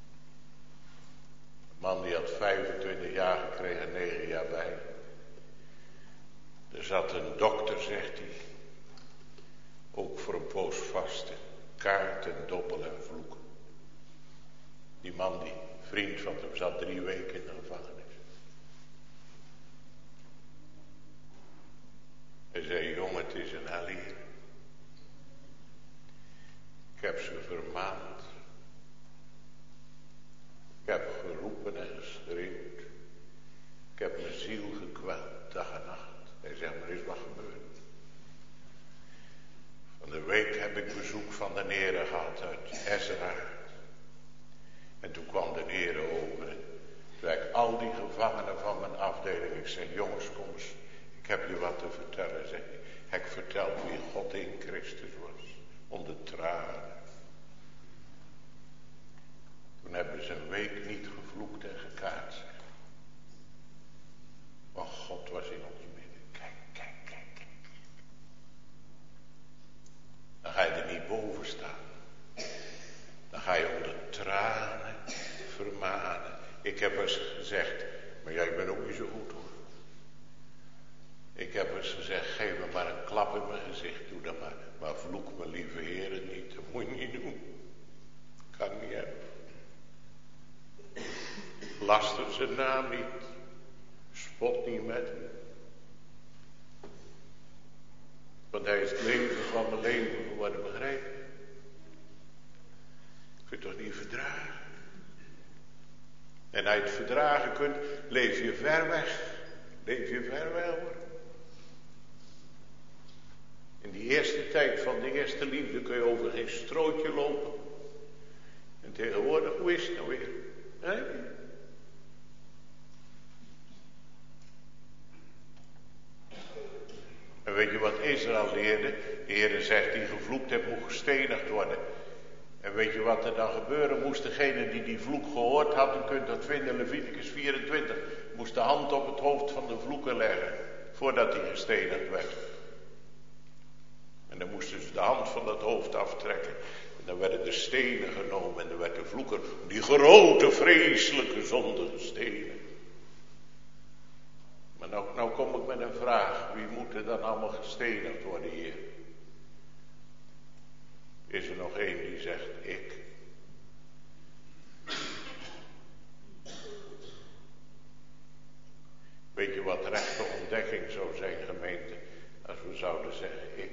Een man die had 25 jaar gekregen, 9 jaar bij. Er zat een dokter, zegt hij. Ook voor een poos vasten. Kaart en dobbel en vloeken. Die man, die vriend van hem, zat 3 weken in de gevangenis. Hij zei, jongen, het is een hel hier. Ik heb ze vermaand. Ik heb geroepen en geschreeuwd. Ik heb mijn ziel gekweld, dag en nacht. Hij zegt, maar is wat gebeurd. Van de week heb ik bezoek van de Heere gehad uit Ezra. En toen kwam de Heere over. Toen ik al die gevangenen van mijn afdeling. Ik zei, jongens, kom eens. Ik heb je wat te vertellen. Zeg ik. Heb ik verteld wie God in Christus was. Onder tranen. Toen hebben ze een week niet gevloekt en gekaard. Want God was in ons midden. Kijk, kijk, kijk, kijk. Dan ga je er niet boven staan. Dan ga je onder tranen vermanen. Ik heb eens gezegd, maar jij bent ook niet zo goed hoor. Ik heb eens gezegd, geef me maar een klap in mijn gezicht, doe dat maar. Maar vloek me lieve heren niet, dat moet je niet doen. Kan niet hebben. Laster zijn naam niet. Spot niet met hem. Want hij is het leven van mijn leven geworden, begrijp je? Kun je toch niet verdragen? En als je het verdragen kunt, leef je ver weg. Leef je ver weg hoor. In die eerste tijd van de eerste liefde kun je over geen strootje lopen. En tegenwoordig, hoe is het nou weer? Nee? En weet je wat Israël leerde? De Heer zegt, die gevloekt heeft, moet gestenigd worden. En weet je wat er dan gebeuren moest? Degene die die vloek gehoord had, u kunt dat vinden, Leviticus 24, moest de hand op het hoofd van de vloeker leggen, voordat hij gestenigd werd. En dan moesten ze de hand van dat hoofd aftrekken. En dan werden de stenen genomen en dan werd de vloeker die grote vreselijke zonde gestenigd. Maar nou kom ik met een vraag. Wie moet er dan allemaal gestenigd worden hier? Is er nog één die zegt, ik? Weet je wat rechte ontdekking zou zijn, gemeente? Als we zouden zeggen, ik.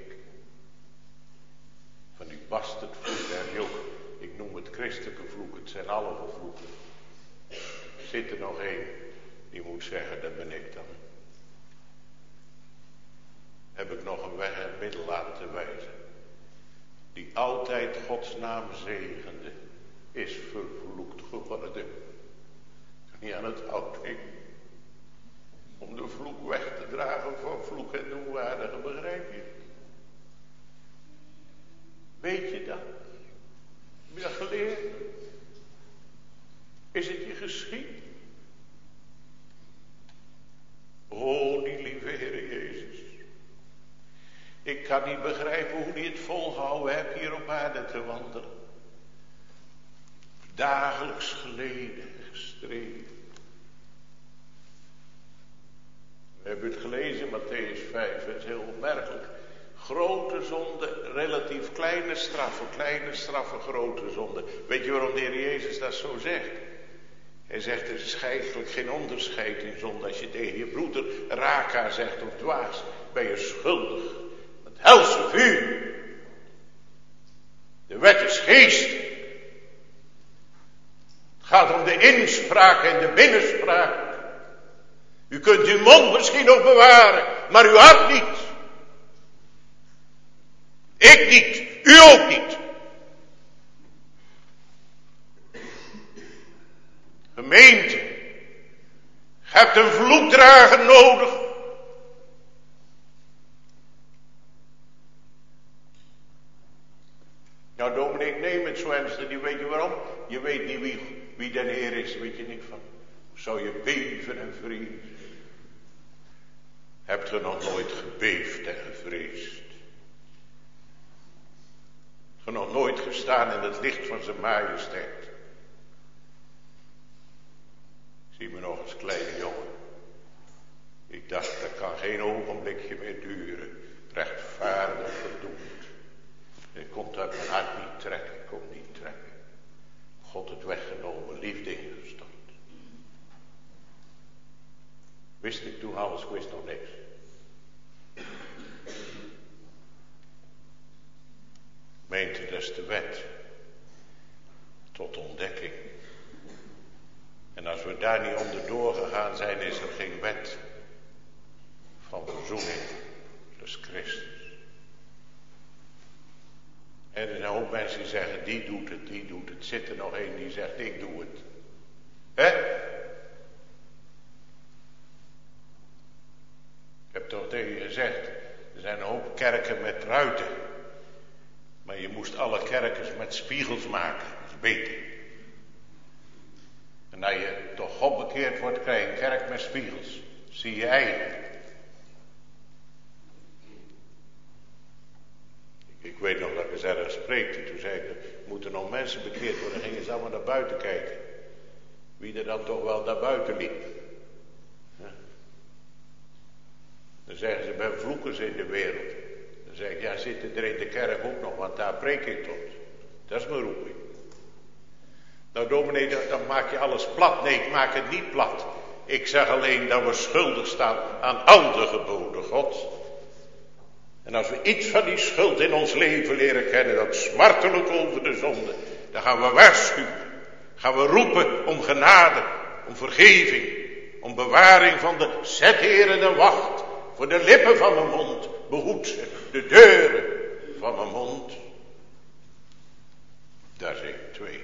Van die bastardvloeken heb je ook. Ik noem het christelijke vloek, het zijn alle vloeken. Zit er nog één die moet zeggen, dat ben ik dan. Heb ik nog een weg en middel aan te wijzen. Die altijd Gods naam zegende, is vervloekt geworden. Niet aan het hout heen. Om de vloek weg te dragen van vloek en onwaardige, begrijp je? Weet je dat? Heb je dat geleerd? Is het je geschied? O, die lieve Heer Jezus. Ik kan niet begrijpen hoe hij het volgehouden heeft hier op aarde te wandelen. Dagelijks geleden gestreden. We hebben het gelezen in Mattheüs 5, het is heel opmerkelijk. Grote zonde, relatief kleine straffen, grote zonde. Weet je waarom de Heer Jezus dat zo zegt? Hij zegt, er is eigenlijk geen onderscheid in zonde. Als je tegen je broeder raka zegt of dwaas, ben je schuldig. Het helse vuur. De wet is geest. Het gaat om de inspraak en de binnenspraak. U kunt uw mond misschien nog bewaren, maar uw hart niet. Ik niet, u ook niet. Gemeente, je hebt een vloekdrager nodig. Nou dominee, ik neem het zo ernstig, die weet je waarom? Je weet niet wie den Heer is, weet je niet van. Zou je beven en vrezen? Hebt ge nog nooit gebeefd en gevreesd? Ge nog nooit gestaan in het licht van zijn majesteit? Ik zie me nog als kleine jongen. Ik dacht, dat kan geen ogenblikje meer duren. Rechtvaardig verdoemd. Ik kon het uit mijn hart niet trekken, ik kon niet trekken. God het weggenomen, liefde ingestort. Wist ik toen alles, ik wist nog niks. Meent u, dat is de wet. Tot ontdekking. En als we daar niet onderdoor gegaan zijn, is er geen wet van verzoening. Dat is Christus. En er zijn ook mensen die zeggen, die doet het, die doet het. Zit er nog een die zegt, ik doe het. Hè? Ik heb toch tegen je gezegd, er zijn een hoop kerken met ruiten. Maar je moest alle kerkers met spiegels maken. Dat is beter. En als je toch God bekeerd wordt, krijg je een kerk met spiegels. Zie je eigen. Ik weet nog dat ik eens ergens spreekte. Toen zei ik, moeten nog mensen bekeerd worden. Dan gingen ze allemaal naar buiten kijken. Wie er dan toch wel naar buiten liep. Dan zeggen ze, ben vloekers in de wereld. Dan zeg ik, ja, zitten er in de kerk ook nog, want daar preek ik tot. Dat is mijn roeping. Nou dominee, dan maak je alles plat. Nee, ik maak het niet plat. Ik zeg alleen dat we schuldig staan aan andere geboden Gods. En als we iets van die schuld in ons leven leren kennen, dat smartelijk over de zonde, dan gaan we waarschuwen. Gaan we roepen om genade, om vergeving, om bewaring van de zet Heer en de wacht. Voor de lippen van mijn mond, behoed ze, de deuren van mijn mond. Daar zijn 2.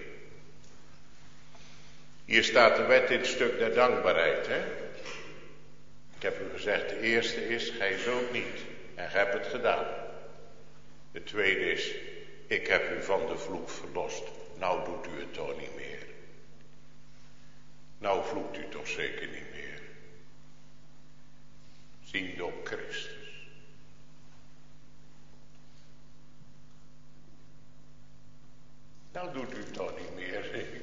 Hier staat de wet in het stuk der dankbaarheid. Hè? Ik heb u gezegd, de eerste is, gij zult niet. en je hebt het gedaan. Het tweede is, ik heb u van de vloek verlost. Nou doet u het toch niet meer. Nou vloekt u toch zeker niet meer. Ziende op Christus. Nou doet u het toch niet meer, zeker.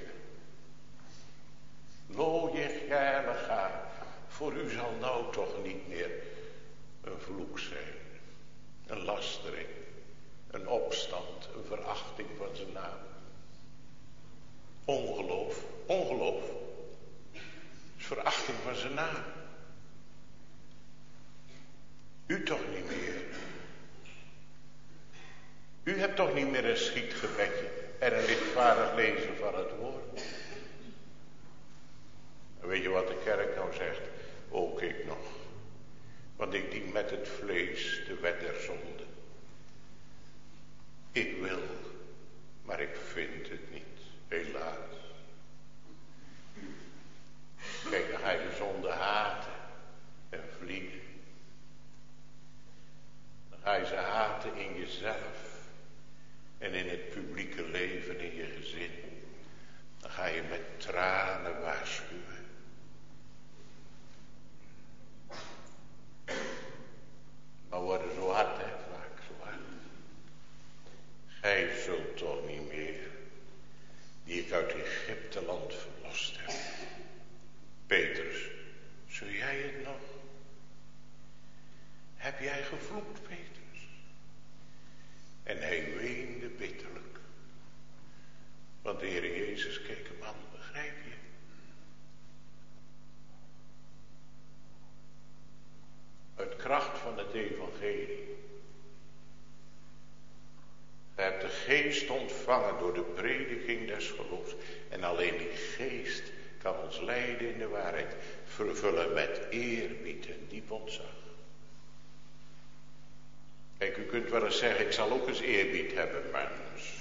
Lo, je geile ga, voor u zal nou toch niet meer een vloek zijn. Een lastering, een opstand, een verachting van zijn naam. Ongeloof, ongeloof. Is verachting van zijn naam. U toch niet meer. U hebt toch niet meer een schietgebedje en een lichtvaardig lezen van het woord. En weet je wat de kerk nou zegt? Ook ik nog. Want ik dien met het vlees de wet der zonde. Ik wil, maar ik vind het niet, helaas. Kijk, dan ga je de zonde haten en vliegen. Dan ga je ze haten in jezelf en in het publieke leven, in je gezin. Dan ga je met tranen waarschuwen. Maar worden zo hard, hè, vaak zo hard. Gij zult toch niet meer, die ik uit Egypteland verlost heb. Petrus, zul jij het nog? Heb jij gevloekt, Petrus? En hij weende bitterlijk. Want de Heer Jezus keek hem aan, begrijp je? Uit kracht van het evangelie. Je hebt de geest ontvangen door de prediking des geloofs. En alleen die geest kan ons leiden in de waarheid. Vervullen met eerbied en diep ontzag. Kijk, u kunt wel eens zeggen, ik zal ook eens eerbied hebben, mens.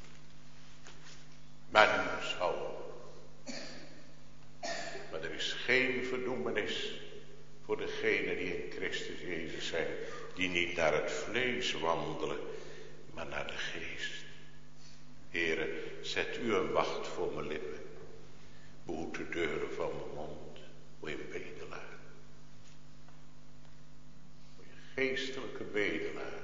Mens, hou. Maar er is geen verdoemenis voor degenen die in Christus Jezus zijn. Die niet naar het vlees wandelen, maar naar de geest. Heere, zet u een wacht voor mijn lippen. Behoed de deuren van mijn mond, o je bedelaar. O je geestelijke bedelaar.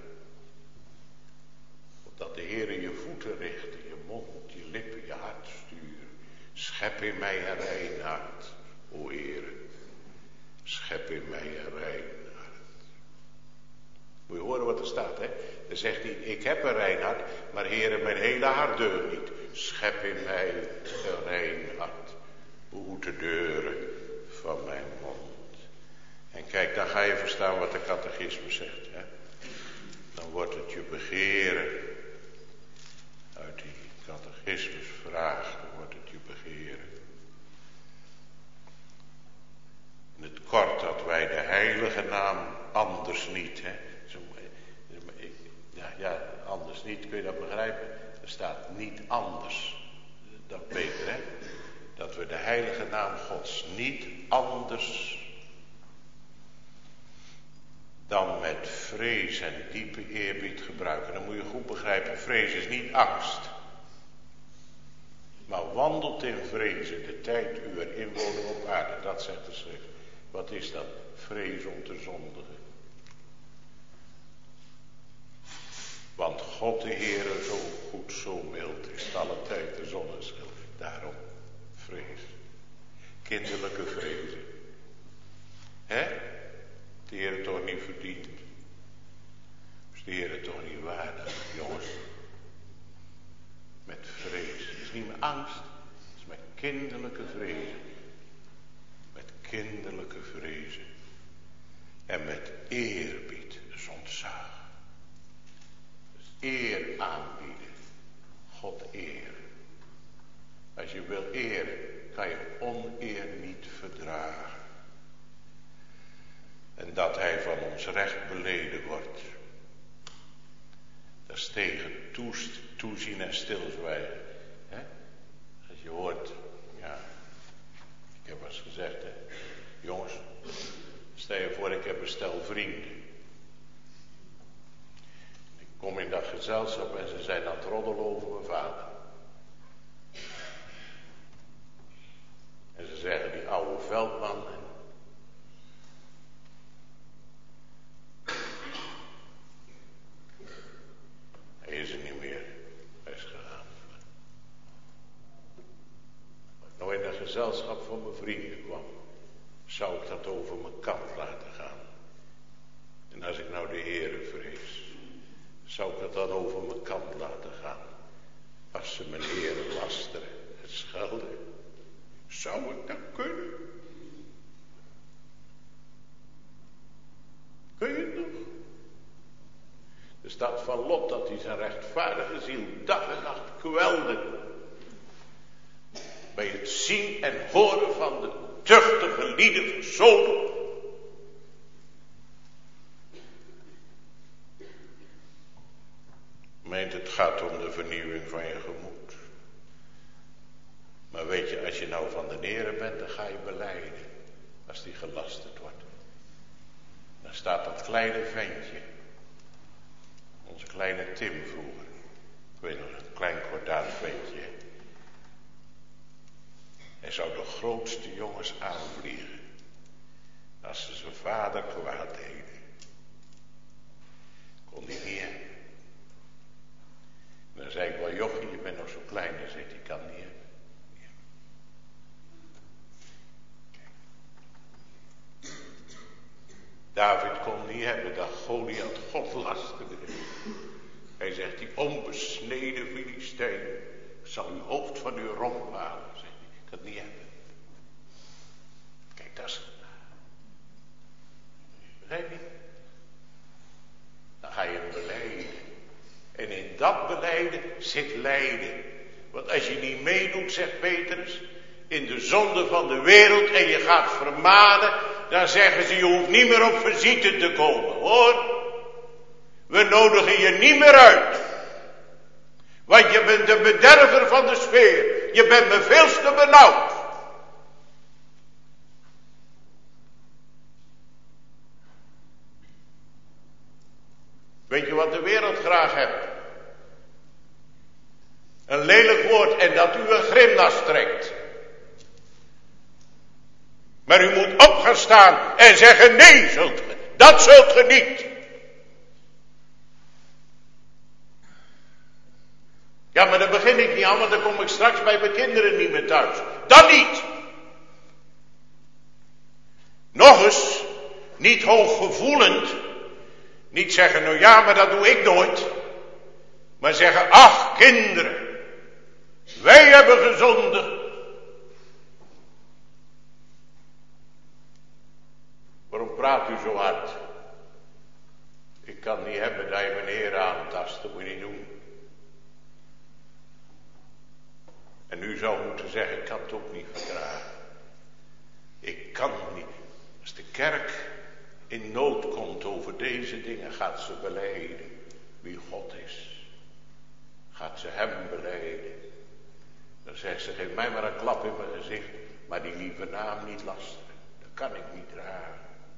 Opdat de Heere je voeten richt, je mond, je lippen, je hart sturen. Schep in mij een rein hart, o Heere. Schep in mij een rein hart. Moet je horen wat er staat, hè? Dan zegt hij, ik heb een rein hart, maar Heere, mijn hele hart deugt niet. Schep in mij een rein hart. Behoed de deuren van mijn mond. En kijk, dan ga je verstaan wat de catechisme zegt, hè? Dan wordt het je begeren. Uit die catechismusvraag, dan wordt het je begeren. In het kort dat wij de heilige naam anders niet, hè. Ja, anders niet, kun je dat begrijpen? Er staat niet anders. Dat beter, hè? Dat we de heilige naam Gods niet anders dan met vrees en diepe eerbied gebruiken. Dan moet je goed begrijpen, vrees is niet angst. Maar wandelt in vrezen de tijd uw inwoning op aarde. Dat zegt de schrift. Wat is dat? Vrees om te zondigen. Want God de Heere zo goed, zo mild is alle tijd de zonneschil. Daarom vrees. Kinderlijke vrezen. Hè? De Heere toch niet verdient. Is de Heere toch niet waardig, jongens? Met vrees. Het is niet met angst. Het is met kinderlijke vrezen. Met kinderlijke vrezen. En met eerbied, dus ontzag. Eer aanbieden. God eer. Als je wil eren, kan je oneer niet verdragen. En dat hij van ons recht beleden wordt. Dat is tegen toezien en stilzwijgen. Hè? Als je hoort, ja, ik heb wel eens gezegd, hè, jongens, stel je voor ik heb een stel vrienden. kom in dat gezelschap en ze zijn aan het roddelen over mijn vader. En ze zeggen, die oude veldman. Hij is er niet meer. Hij is gegaan. Als ik nou in dat gezelschap van mijn vrienden kwam, zou ik dat over mijn kant laten gaan. En als ik nou de Heere vrees, zou ik het dan over mijn kant laten gaan. Als ze mijn Heere lasteren en schelden. Zou ik dat kunnen? Kun je het nog? Er staat van Lot dat hij zijn rechtvaardige ziel dag en nacht kwelde. Bij het zien en horen van de tuchtige lieden van Sodom. Meent het gaat om de vernieuwing van je gemoed. Maar weet je, als je nou van de Heere bent, dan ga je belijden. Als die gelasterd wordt. Dan staat dat kleine ventje. Onze kleine Tim vroeger. Ik weet nog, een klein kordaat ventje. Hij zou de grootste jongens aanvliegen. Als ze zijn vader kwaad deden. Kon hij niet hebben. Dan zei ik wel, jochie, je bent nog zo klein. Dan zei hij, kan niet hebben. David kon niet hebben dat Goliath God lasterde. Hij zegt, die onbesneden Filistijn zal uw hoofd van uw romp halen. Zegt hij, ik kan het niet hebben. Kijk, dat is... Begrijp je? Dan ga je hem belijden. En in dat belijden zit lijden. Want als je niet meedoet, zegt Petrus, in de zonde van de wereld en je gaat vermanen, dan zeggen ze, je hoeft niet meer op visite te komen, hoor. We nodigen je niet meer uit. Want je bent de bederver van de sfeer. Je bent me veel te benauwd. Weet je wat de wereld graag hebt? Een lelijk woord en dat u een grimlach trekt. Maar u moet op gaan staan en zeggen, nee, dat zult ge niet. Ja, maar daar begin ik niet aan, want dan kom ik straks bij mijn kinderen niet meer thuis. Dan niet. Nog eens, niet hooggevoelend. Niet zeggen, nou ja, maar dat doe ik nooit. Maar zeggen, ach, kinderen. Wij hebben gezondigd. Waarom praat u zo hard? Ik kan niet hebben dat je mijn Heer aantast, dat moet je niet doen. En u zou moeten zeggen, ik kan het ook niet verdragen. Ik kan het niet. Als de kerk in nood komt over deze dingen, gaat ze belijden wie God is. Gaat ze hem belijden. Dan zegt ze, geef mij maar een klap in mijn gezicht, maar die lieve naam niet lasteren. Dat kan ik niet dragen.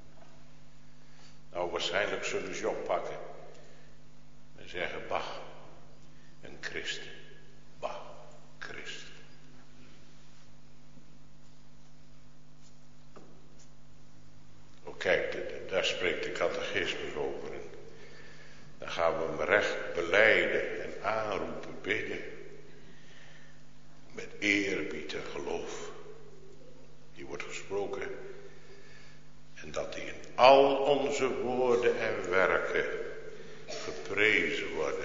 Nou, waarschijnlijk zullen ze oppakken en zeggen, bah, een christen. Bah, christen. Oh, kijk, daar spreekt de catechismus over. En dan gaan we hem recht belijden en aanroepen, bidden. Met eerbied en geloof. Die wordt gesproken. En dat die in al onze woorden en werken geprezen worden.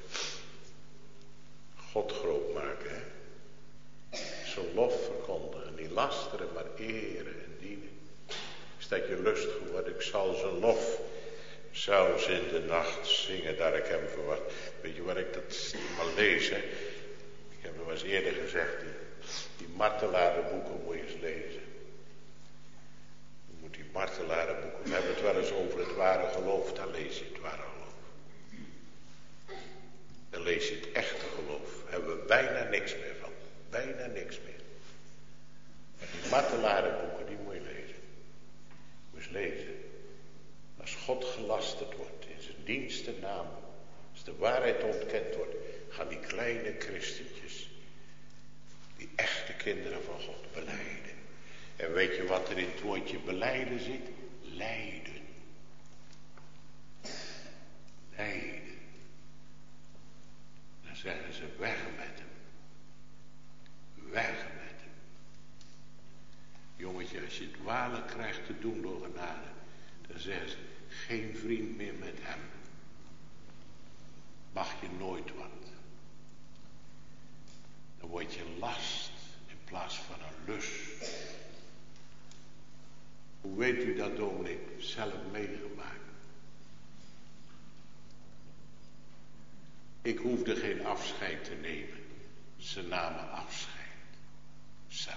God groot maken, hè. Zijn lof verkondigen, niet lasteren, maar eren en dienen. Is dat je lust geworden? Ik zal zijn lof zelfs in de nacht zingen, daar ik hem verwacht. Weet je waar ik dat maar lees, hè? Ik heb wel eens eerder gezegd, die martelarenboeken moet je eens lezen. Je moet die martelarenboeken, we hebben het wel eens over het ware geloof, dan lees je het ware geloof. Dan lees je het echte geloof. Daar hebben we bijna niks meer van. Bijna niks meer. Maar die martelarenboeken, die moet je lezen. Moet je eens lezen. Als God gelasterd wordt in zijn dienstennaam, Als de waarheid ontkend wordt, gaan die kleine christentjes, die echte kinderen van God, belijden. En weet je wat er in het woordje belijden zit? Lijden. Lijden. Dan zeggen ze weg met hem. Weg met hem. Jongetje, als je het kwalijk krijgt te doen door genade, dan zeggen ze geen vriend meer met hem. Mag je nooit wat. Dan word je last in plaats van een lust. Hoe weet u dat, dominee? Zelf meegemaakt. Ik hoefde geen afscheid te nemen. Ze namen afscheid. Zelf.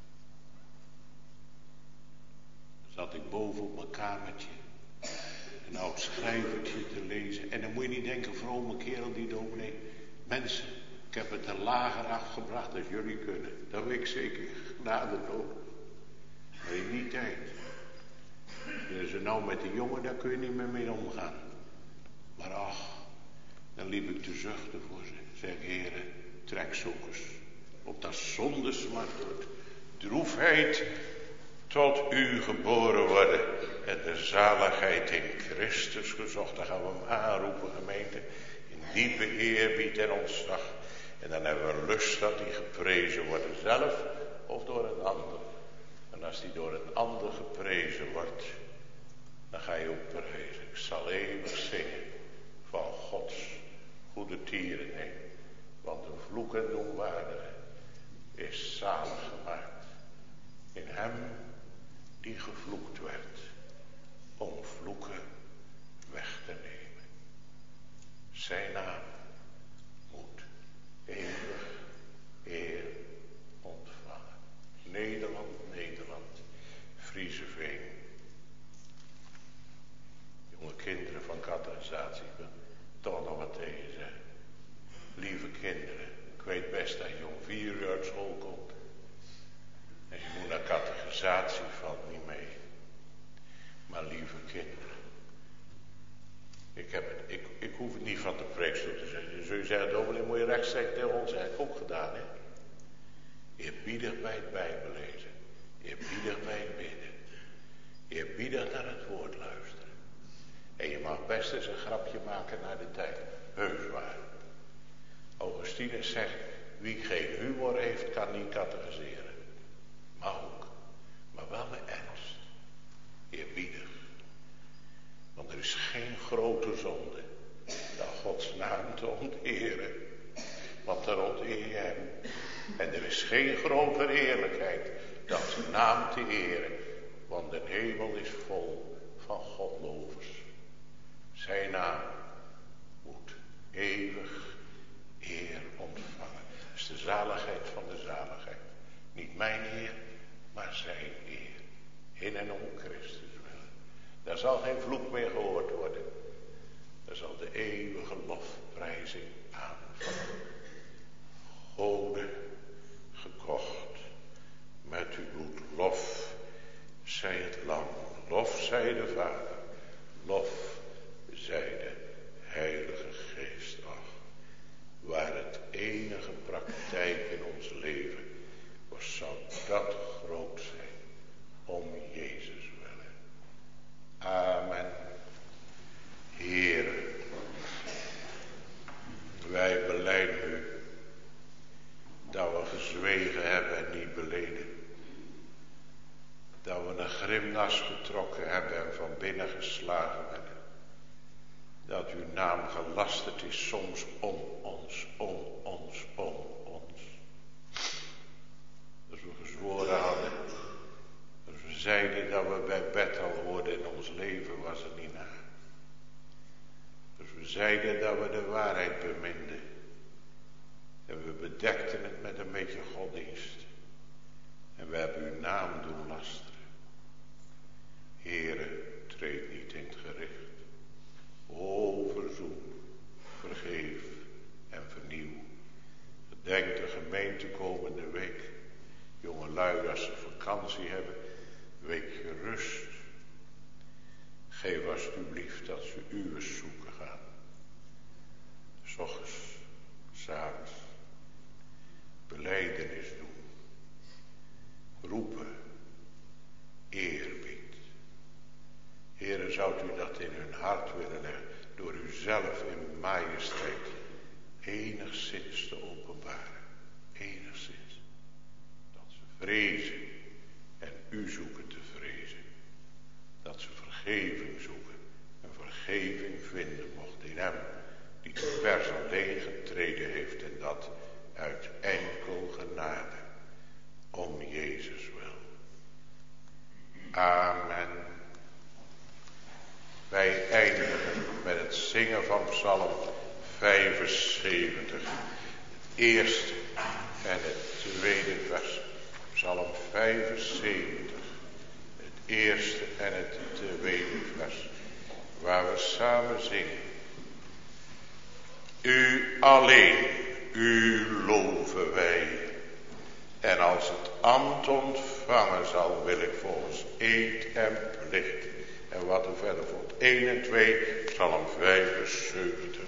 Dan zat ik boven op mijn kamertje. Een oud schrijvertje te lezen. En dan moet je niet denken, vrome kerel die dominee. Mensen, ik heb het er lager afgebracht als jullie kunnen. Dat weet ik zeker. Genade nodig. Maar in die tijd. Dus nou met die jongen, daar kun je niet meer mee omgaan. Maar ach, dan liep ik te zuchten voor ze. Zeg, heren, trekzoekers. Op dat zonde smart wordt. Droefheid tot u geboren worden. En de zaligheid in Christus gezocht. Dan gaan we hem aanroepen, gemeente. In diepe eerbied en ontzag. En dan hebben we lust dat die geprezen worden. Zelf of door een ander. En als die door een ander geprezen wordt, dan ga je ook prijzen. Ik zal eeuwig zingen van Gods goede tieren heen. Want de vloek en de onwaardige is zalig gemaakt. In hem die gevloekt werd, om vloeken weg te nemen. Zijn naam moet eeuwig eer ontvangen. Nederland, Nederland, Frieseveen. Jonge kinderen van catechisatie, ik wil toch nog wat tegen zeggen. Lieve kinderen, ik weet best dat je om 4 uur uit school komt. En je moet naar catechisatie, valt niet mee. Maar lieve kinderen, ik hoef het niet van de preekstoel te zeggen. Je zult zeggen, dominee, moet je rechtstreeks tegen ons, dat heb ik ook gedaan, hè. Eerbiedig bij het Bijbellezen. Eerbiedig bij het bidden. Eerbiedig naar het woord luisteren. En je mag best eens een grapje maken naar de tijd. Heus waar. Augustinus zegt, wie geen humor heeft, kan niet catechiseren. Mag ook. Maar wel met ernst. Eerbiedig. Want er is geen grote zonde dan Gods naam te onteren. Want dan onteer je hem. En er is geen grotere eerlijkheid dan zijn naam te eren. Want de hemel is vol van Godlovers. Zijn naam moet eeuwig eer ontvangen. Dat is de zaligheid van de zaligheid. Niet mijn eer, maar zijn eer. In en om Christus willen. Daar zal geen vloek meer gehoord worden. Daar zal de eeuwige lofprijzing aanvangen. Gode gekocht met uw bloed. Lof zij het lam. Lof zij de Vader. Lof zij de Heilige Geest. Ach, waar het enige praktijk in ons leven was, zou dat groot zijn. Om Jezus willen. Amen. Heere, wij belijden u dat we gezwegen hebben en niet beleden. Dat we een grimnas getrokken hebben en van binnen geslagen werden. Dat uw naam gelasterd is soms om ons, om ons, om ons. Als we gezworen hadden, als we zeiden dat we bij Bethel hoorden in ons leven, was het niet naar. Als we zeiden dat we de waarheid beminden. En we bedekten het met een beetje godsdienst. En we hebben uw naam doen lasteren. Heere, treed niet in het gericht. O, verzoen, vergeef en vernieuw. Gedenk de gemeente komende week. Jongelui, als ze vakantie hebben, weekje rust. Geef alsjeblieft dat ze u eens zoeken gaan. u dat in hun hart willen leggen, door uzelf in majesteit enigszins te openbaren. Enigszins. Dat ze vrezen en u zoeken te vrezen. Dat ze vergeving zoeken en vergeving vinden mocht in hem die de pers alleen getreden heeft en dat uit enkel genade. Om Jezus wil. Amen. Wij eindigen met het zingen van Psalm 75. Het eerste en het tweede vers. Psalm 75. Het eerste en het tweede vers. Waar we samen zingen. U alleen, u loven wij. En als het ambt ontvangen zal, wil ik volgens eed en plicht. En wat er verder volgt. 1 en 2, Psalm 75.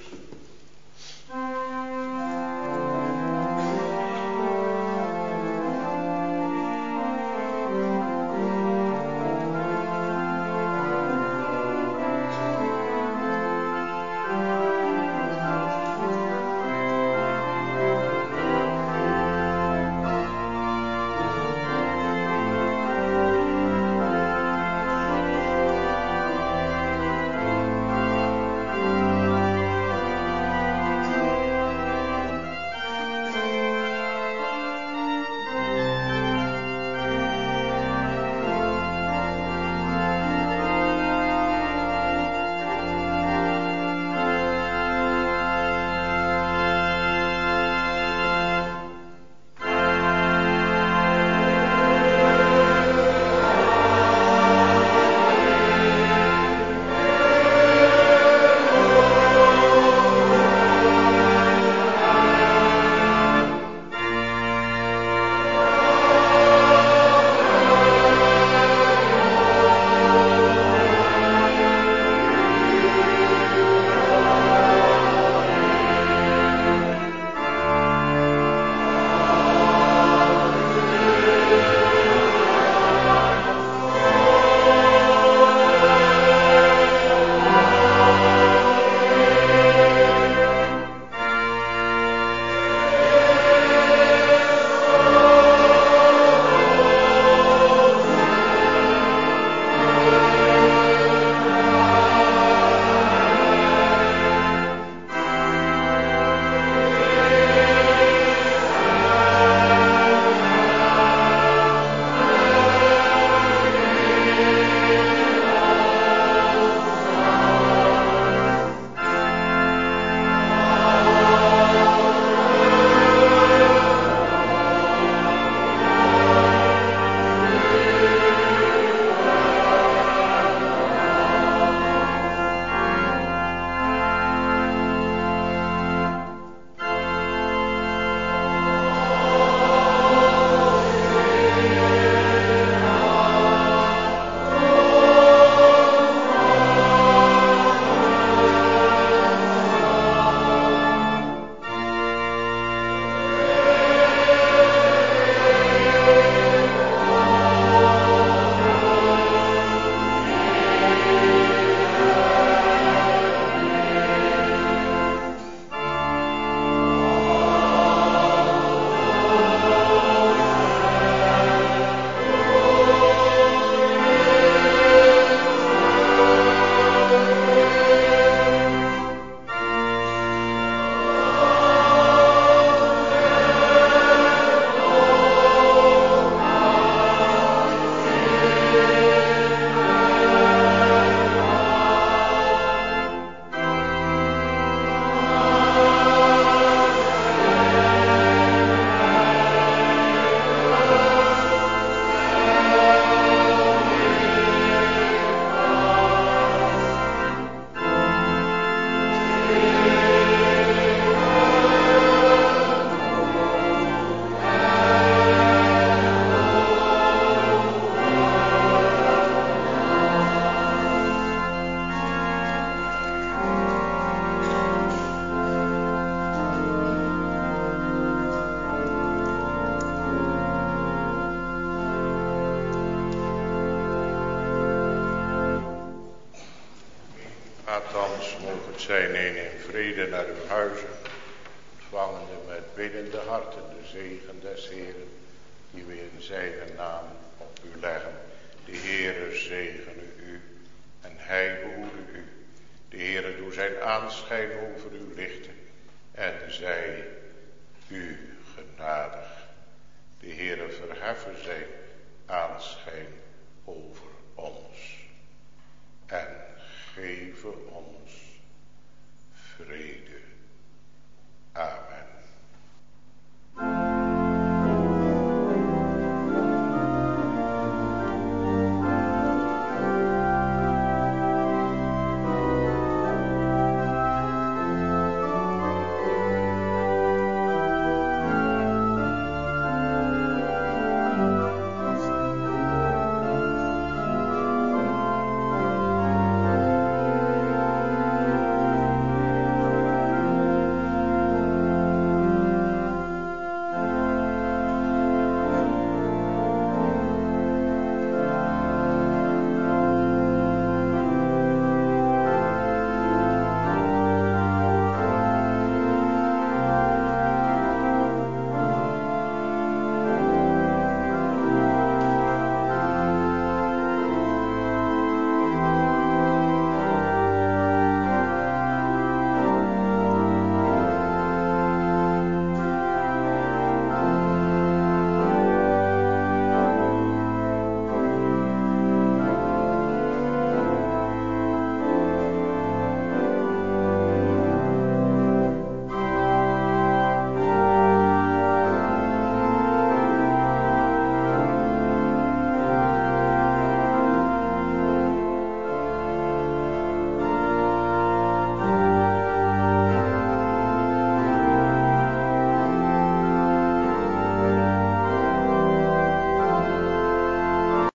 Thans mogen het zijn in vrede naar uw huizen, ontvangende met biddende harten de zegen des Heeren, die we in zijn naam op u leggen. De Heere zegene u en hij behoede u. De Heere doe zijn aanschijn over u lichten en zij u genadig. De Heere verheffen zijn aanschijn over ons en geven ons vrede.